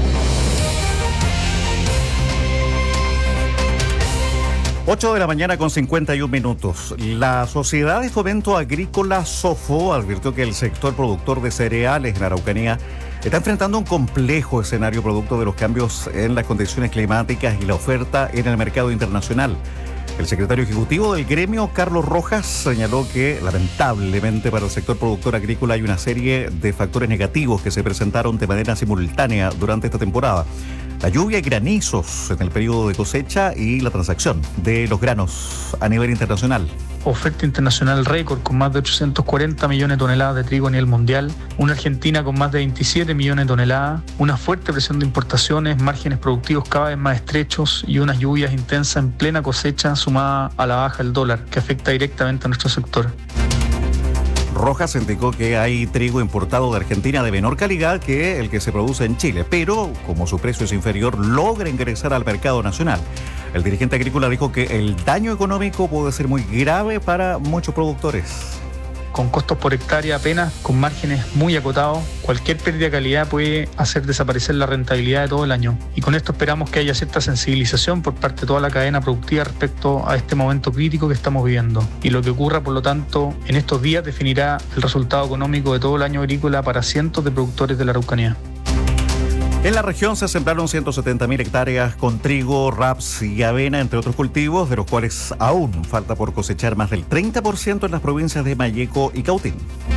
8 de la mañana con 51 minutos. La Sociedad de Fomento Agrícola SOFO advirtió que el sector productor de cereales en la Araucanía está enfrentando un complejo escenario producto de los cambios en las condiciones climáticas y la oferta en el mercado internacional. El secretario ejecutivo del gremio, Carlos Rojas, señaló que lamentablemente para el sector productor agrícola hay una serie de factores negativos que se presentaron de manera simultánea durante esta temporada. La lluvia y granizos en el periodo de cosecha y la transacción de los granos a nivel internacional. Oferta internacional récord con más de 840 millones de toneladas de trigo a nivel mundial, una Argentina con más de 27 millones de toneladas, una fuerte presión de importaciones, márgenes productivos cada vez más estrechos y unas lluvias intensas en plena cosecha sumada a la baja del dólar que afecta directamente a nuestro sector. Rojas indicó que hay trigo importado de Argentina de menor calidad que el que se produce en Chile, pero como su precio es inferior, logra ingresar al mercado nacional. El dirigente agrícola dijo que el daño económico puede ser muy grave para muchos productores. Con costos por hectárea apenas, con márgenes muy acotados, cualquier pérdida de calidad puede hacer desaparecer la rentabilidad de todo el año. Y con esto esperamos que haya cierta sensibilización por parte de toda la cadena productiva respecto a este momento crítico que estamos viviendo. Y lo que ocurra, por lo tanto, en estos días definirá el resultado económico de todo el año agrícola para cientos de productores de la Araucanía. En la región se sembraron 170.000 hectáreas con trigo, raps y avena, entre otros cultivos, de los cuales aún falta por cosechar más del 30% en las provincias de Malleco y Cautín.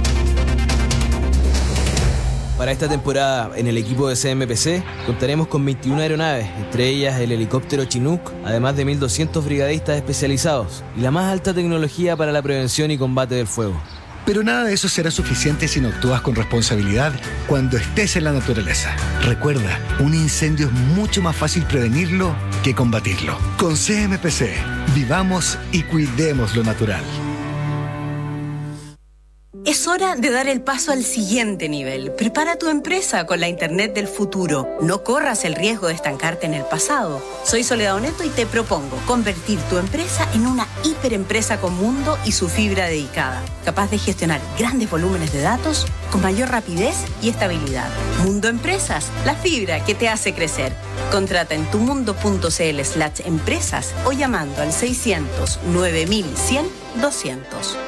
Para esta temporada, en el equipo de CMPC, contaremos con 21 aeronaves, entre ellas el helicóptero Chinook, además de 1.200 brigadistas especializados y la más alta tecnología para la prevención y combate del fuego. Pero nada de eso será suficiente si no actúas con responsabilidad cuando estés en la naturaleza. Recuerda, un incendio es mucho más fácil prevenirlo que combatirlo. Con CMPC, vivamos y cuidemos lo natural. Es hora de dar el paso al siguiente nivel. Prepara tu empresa con la Internet del futuro. No corras el riesgo de estancarte en el pasado. Soy Soledad Oneto y te propongo convertir tu empresa en una hiperempresa con mundo y su fibra dedicada, capaz de gestionar grandes volúmenes de datos con mayor rapidez y estabilidad. Mundo Empresas, la fibra que te hace crecer. Contrata en tumundo.cl/empresas o llamando al 600 9100 200.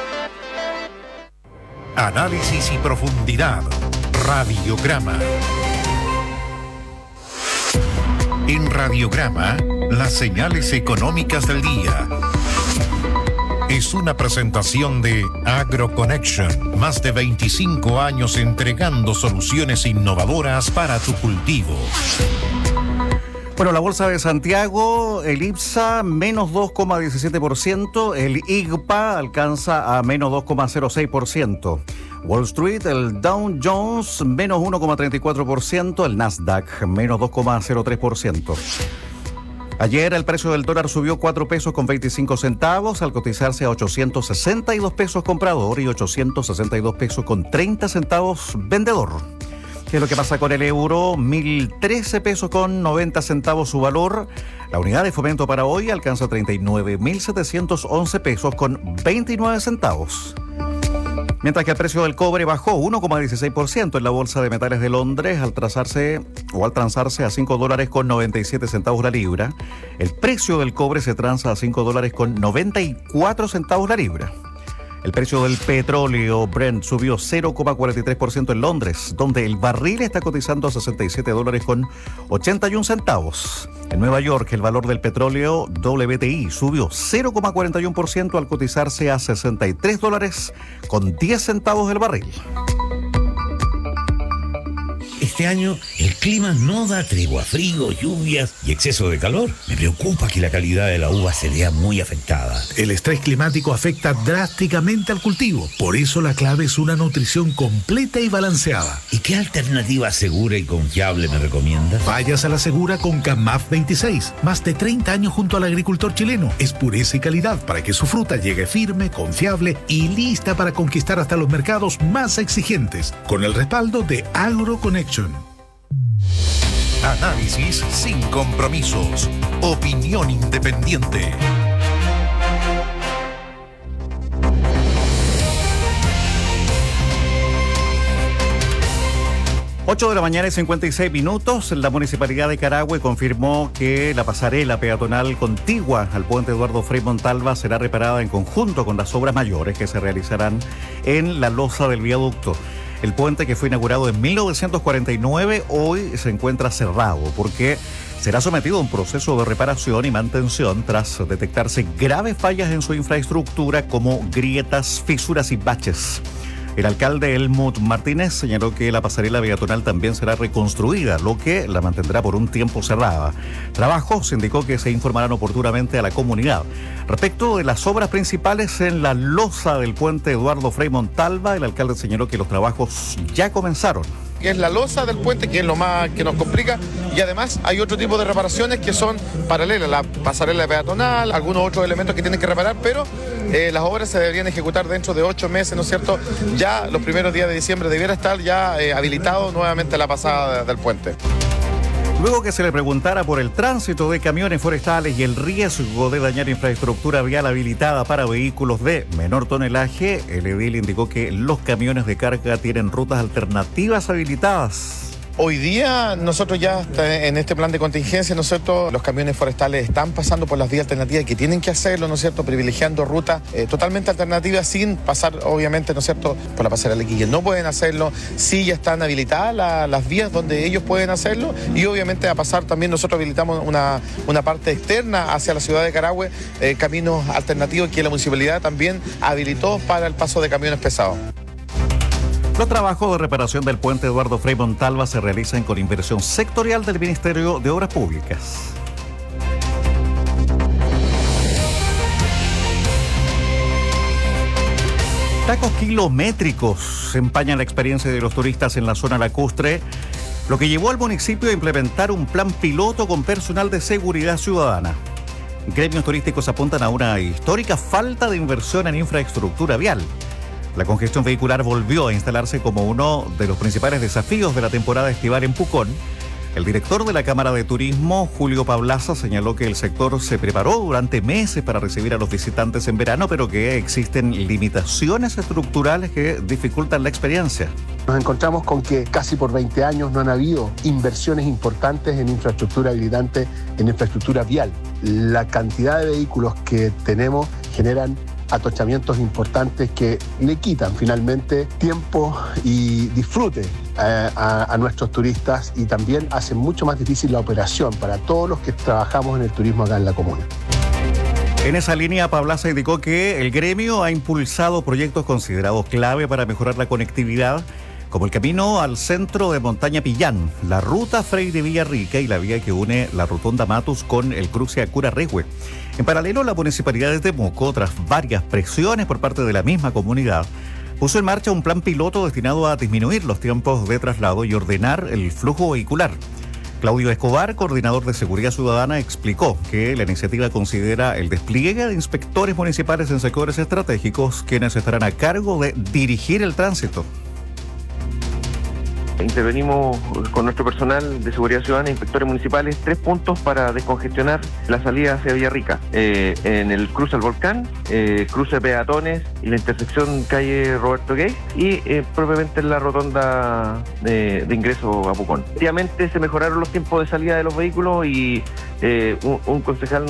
Análisis y profundidad. Radiograma. En Radiograma, las señales económicas del día. Es una presentación de AgroConnection. Más de 25 años entregando soluciones innovadoras para tu cultivo. Bueno, la Bolsa de Santiago, el IPSA, menos 2,17%, el IGPA alcanza a menos 2,06%. Wall Street, el Dow Jones, menos 1,34%, el Nasdaq, menos 2,03%. Ayer el precio del dólar subió 4 pesos con 25 centavos al cotizarse a 862 pesos comprador y 862 pesos con 30 centavos vendedor. ¿Qué es lo que pasa con el euro? 1.013 pesos con 90 centavos su valor. La unidad de fomento para hoy alcanza 39.711 pesos con 29 centavos. Mientras que el precio del cobre bajó 1,16% en la Bolsa de Metales de Londres al transarse a $5 con 97 centavos la libra. El precio del cobre se transa a $5 con 94 centavos la libra. El precio del petróleo Brent subió 0,43% en Londres, donde el barril está cotizando a $67 con 81 centavos. En Nueva York, el valor del petróleo WTI subió 0,41% al cotizarse a $63 con 10 centavos el barril. Este año el clima no da tregua, frío, lluvias y exceso de calor. Me preocupa que la calidad de la uva se vea muy afectada. El estrés climático afecta drásticamente al cultivo. Por eso la clave es una nutrición completa y balanceada. ¿Y qué alternativa segura y confiable me recomiendas? Vayas a la segura con CAMAF 26. Más de 30 años junto al agricultor chileno. Es pureza y calidad para que su fruta llegue firme, confiable y lista para conquistar hasta los mercados más exigentes. Con el respaldo de AgroConnection. Análisis sin compromisos. Opinión independiente. Ocho de la mañana y 56 minutos. La Municipalidad de Carahue confirmó que la pasarela peatonal contigua al puente Eduardo Frei Montalva será reparada en conjunto con las obras mayores que se realizarán en la losa del viaducto. El puente, que fue inaugurado en 1949, hoy se encuentra cerrado porque será sometido a un proceso de reparación y mantención tras detectarse graves fallas en su infraestructura como grietas, fisuras y baches. El alcalde Helmut Martínez señaló que la pasarela peatonal también será reconstruida, lo que la mantendrá por un tiempo cerrada. Trabajos indicó que se informarán oportunamente a la comunidad. Respecto de las obras principales en la losa del puente Eduardo Frei Montalva, el alcalde señaló que los trabajos ya comenzaron. Que es la losa del puente, que es lo más que nos complica, y además hay otro tipo de reparaciones que son paralelas, la pasarela peatonal, algunos otros elementos que tienen que reparar, pero las obras se deberían ejecutar dentro de 8 meses, ¿no es cierto? Ya los primeros días de diciembre debiera estar ya habilitado nuevamente la pasada del puente. Luego que se le preguntara por el tránsito de camiones forestales y el riesgo de dañar infraestructura vial habilitada para vehículos de menor tonelaje, el edil indicó que los camiones de carga tienen rutas alternativas habilitadas. Hoy día nosotros ya en este plan de contingencia, ¿no es cierto?, los camiones forestales están pasando por las vías alternativas y que tienen que hacerlo, ¿no es cierto?, privilegiando rutas totalmente alternativas sin pasar, obviamente, ¿no es cierto?, por la pasarela Quilles. No pueden hacerlo, sí ya están habilitadas las vías donde ellos pueden hacerlo y obviamente a pasar también nosotros habilitamos una parte externa hacia la ciudad de Carahue, caminos alternativos que la municipalidad también habilitó para el paso de camiones pesados. Los trabajos de reparación del puente Eduardo Frei Montalva se realizan con inversión sectorial del Ministerio de Obras Públicas. Tacos kilométricos empañan la experiencia de los turistas en la zona lacustre, lo que llevó al municipio a implementar un plan piloto con personal de seguridad ciudadana. Gremios turísticos apuntan a una histórica falta de inversión en infraestructura vial. La congestión vehicular volvió a instalarse como uno de los principales desafíos de la temporada estival en Pucón. El director de la Cámara de Turismo, Julio Pablaza, señaló que el sector se preparó durante meses para recibir a los visitantes en verano, pero que existen limitaciones estructurales que dificultan la experiencia. Nos encontramos con que casi por 20 años no han habido inversiones importantes en infraestructura habilitante, en infraestructura vial. La cantidad de vehículos que tenemos generan atochamientos importantes que le quitan finalmente tiempo y disfrute a nuestros turistas y también hacen mucho más difícil la operación para todos los que trabajamos en el turismo acá en la comuna. En esa línea, Pablaza indicó que el gremio ha impulsado proyectos considerados clave para mejorar la conectividad, como el camino al centro de Montaña Pillán, la ruta Freire Villarrica y la vía que une la rotonda Matus con el cruce a Curarrehue. En paralelo, la municipalidad de Temuco, tras varias presiones por parte de la misma comunidad, puso en marcha un plan piloto destinado a disminuir los tiempos de traslado y ordenar el flujo vehicular. Claudio Escobar, coordinador de Seguridad Ciudadana, explicó que la iniciativa considera el despliegue de inspectores municipales en sectores estratégicos, quienes estarán a cargo de dirigir el tránsito. Intervenimos con nuestro personal de seguridad ciudadana, inspectores municipales, 3 puntos para descongestionar la salida hacia Villarrica. En el cruce al volcán, cruce de peatones y la intersección calle Roberto Gay y propiamente en la rotonda de ingreso a Pucón. Efectivamente se mejoraron los tiempos de salida de los vehículos y un concejal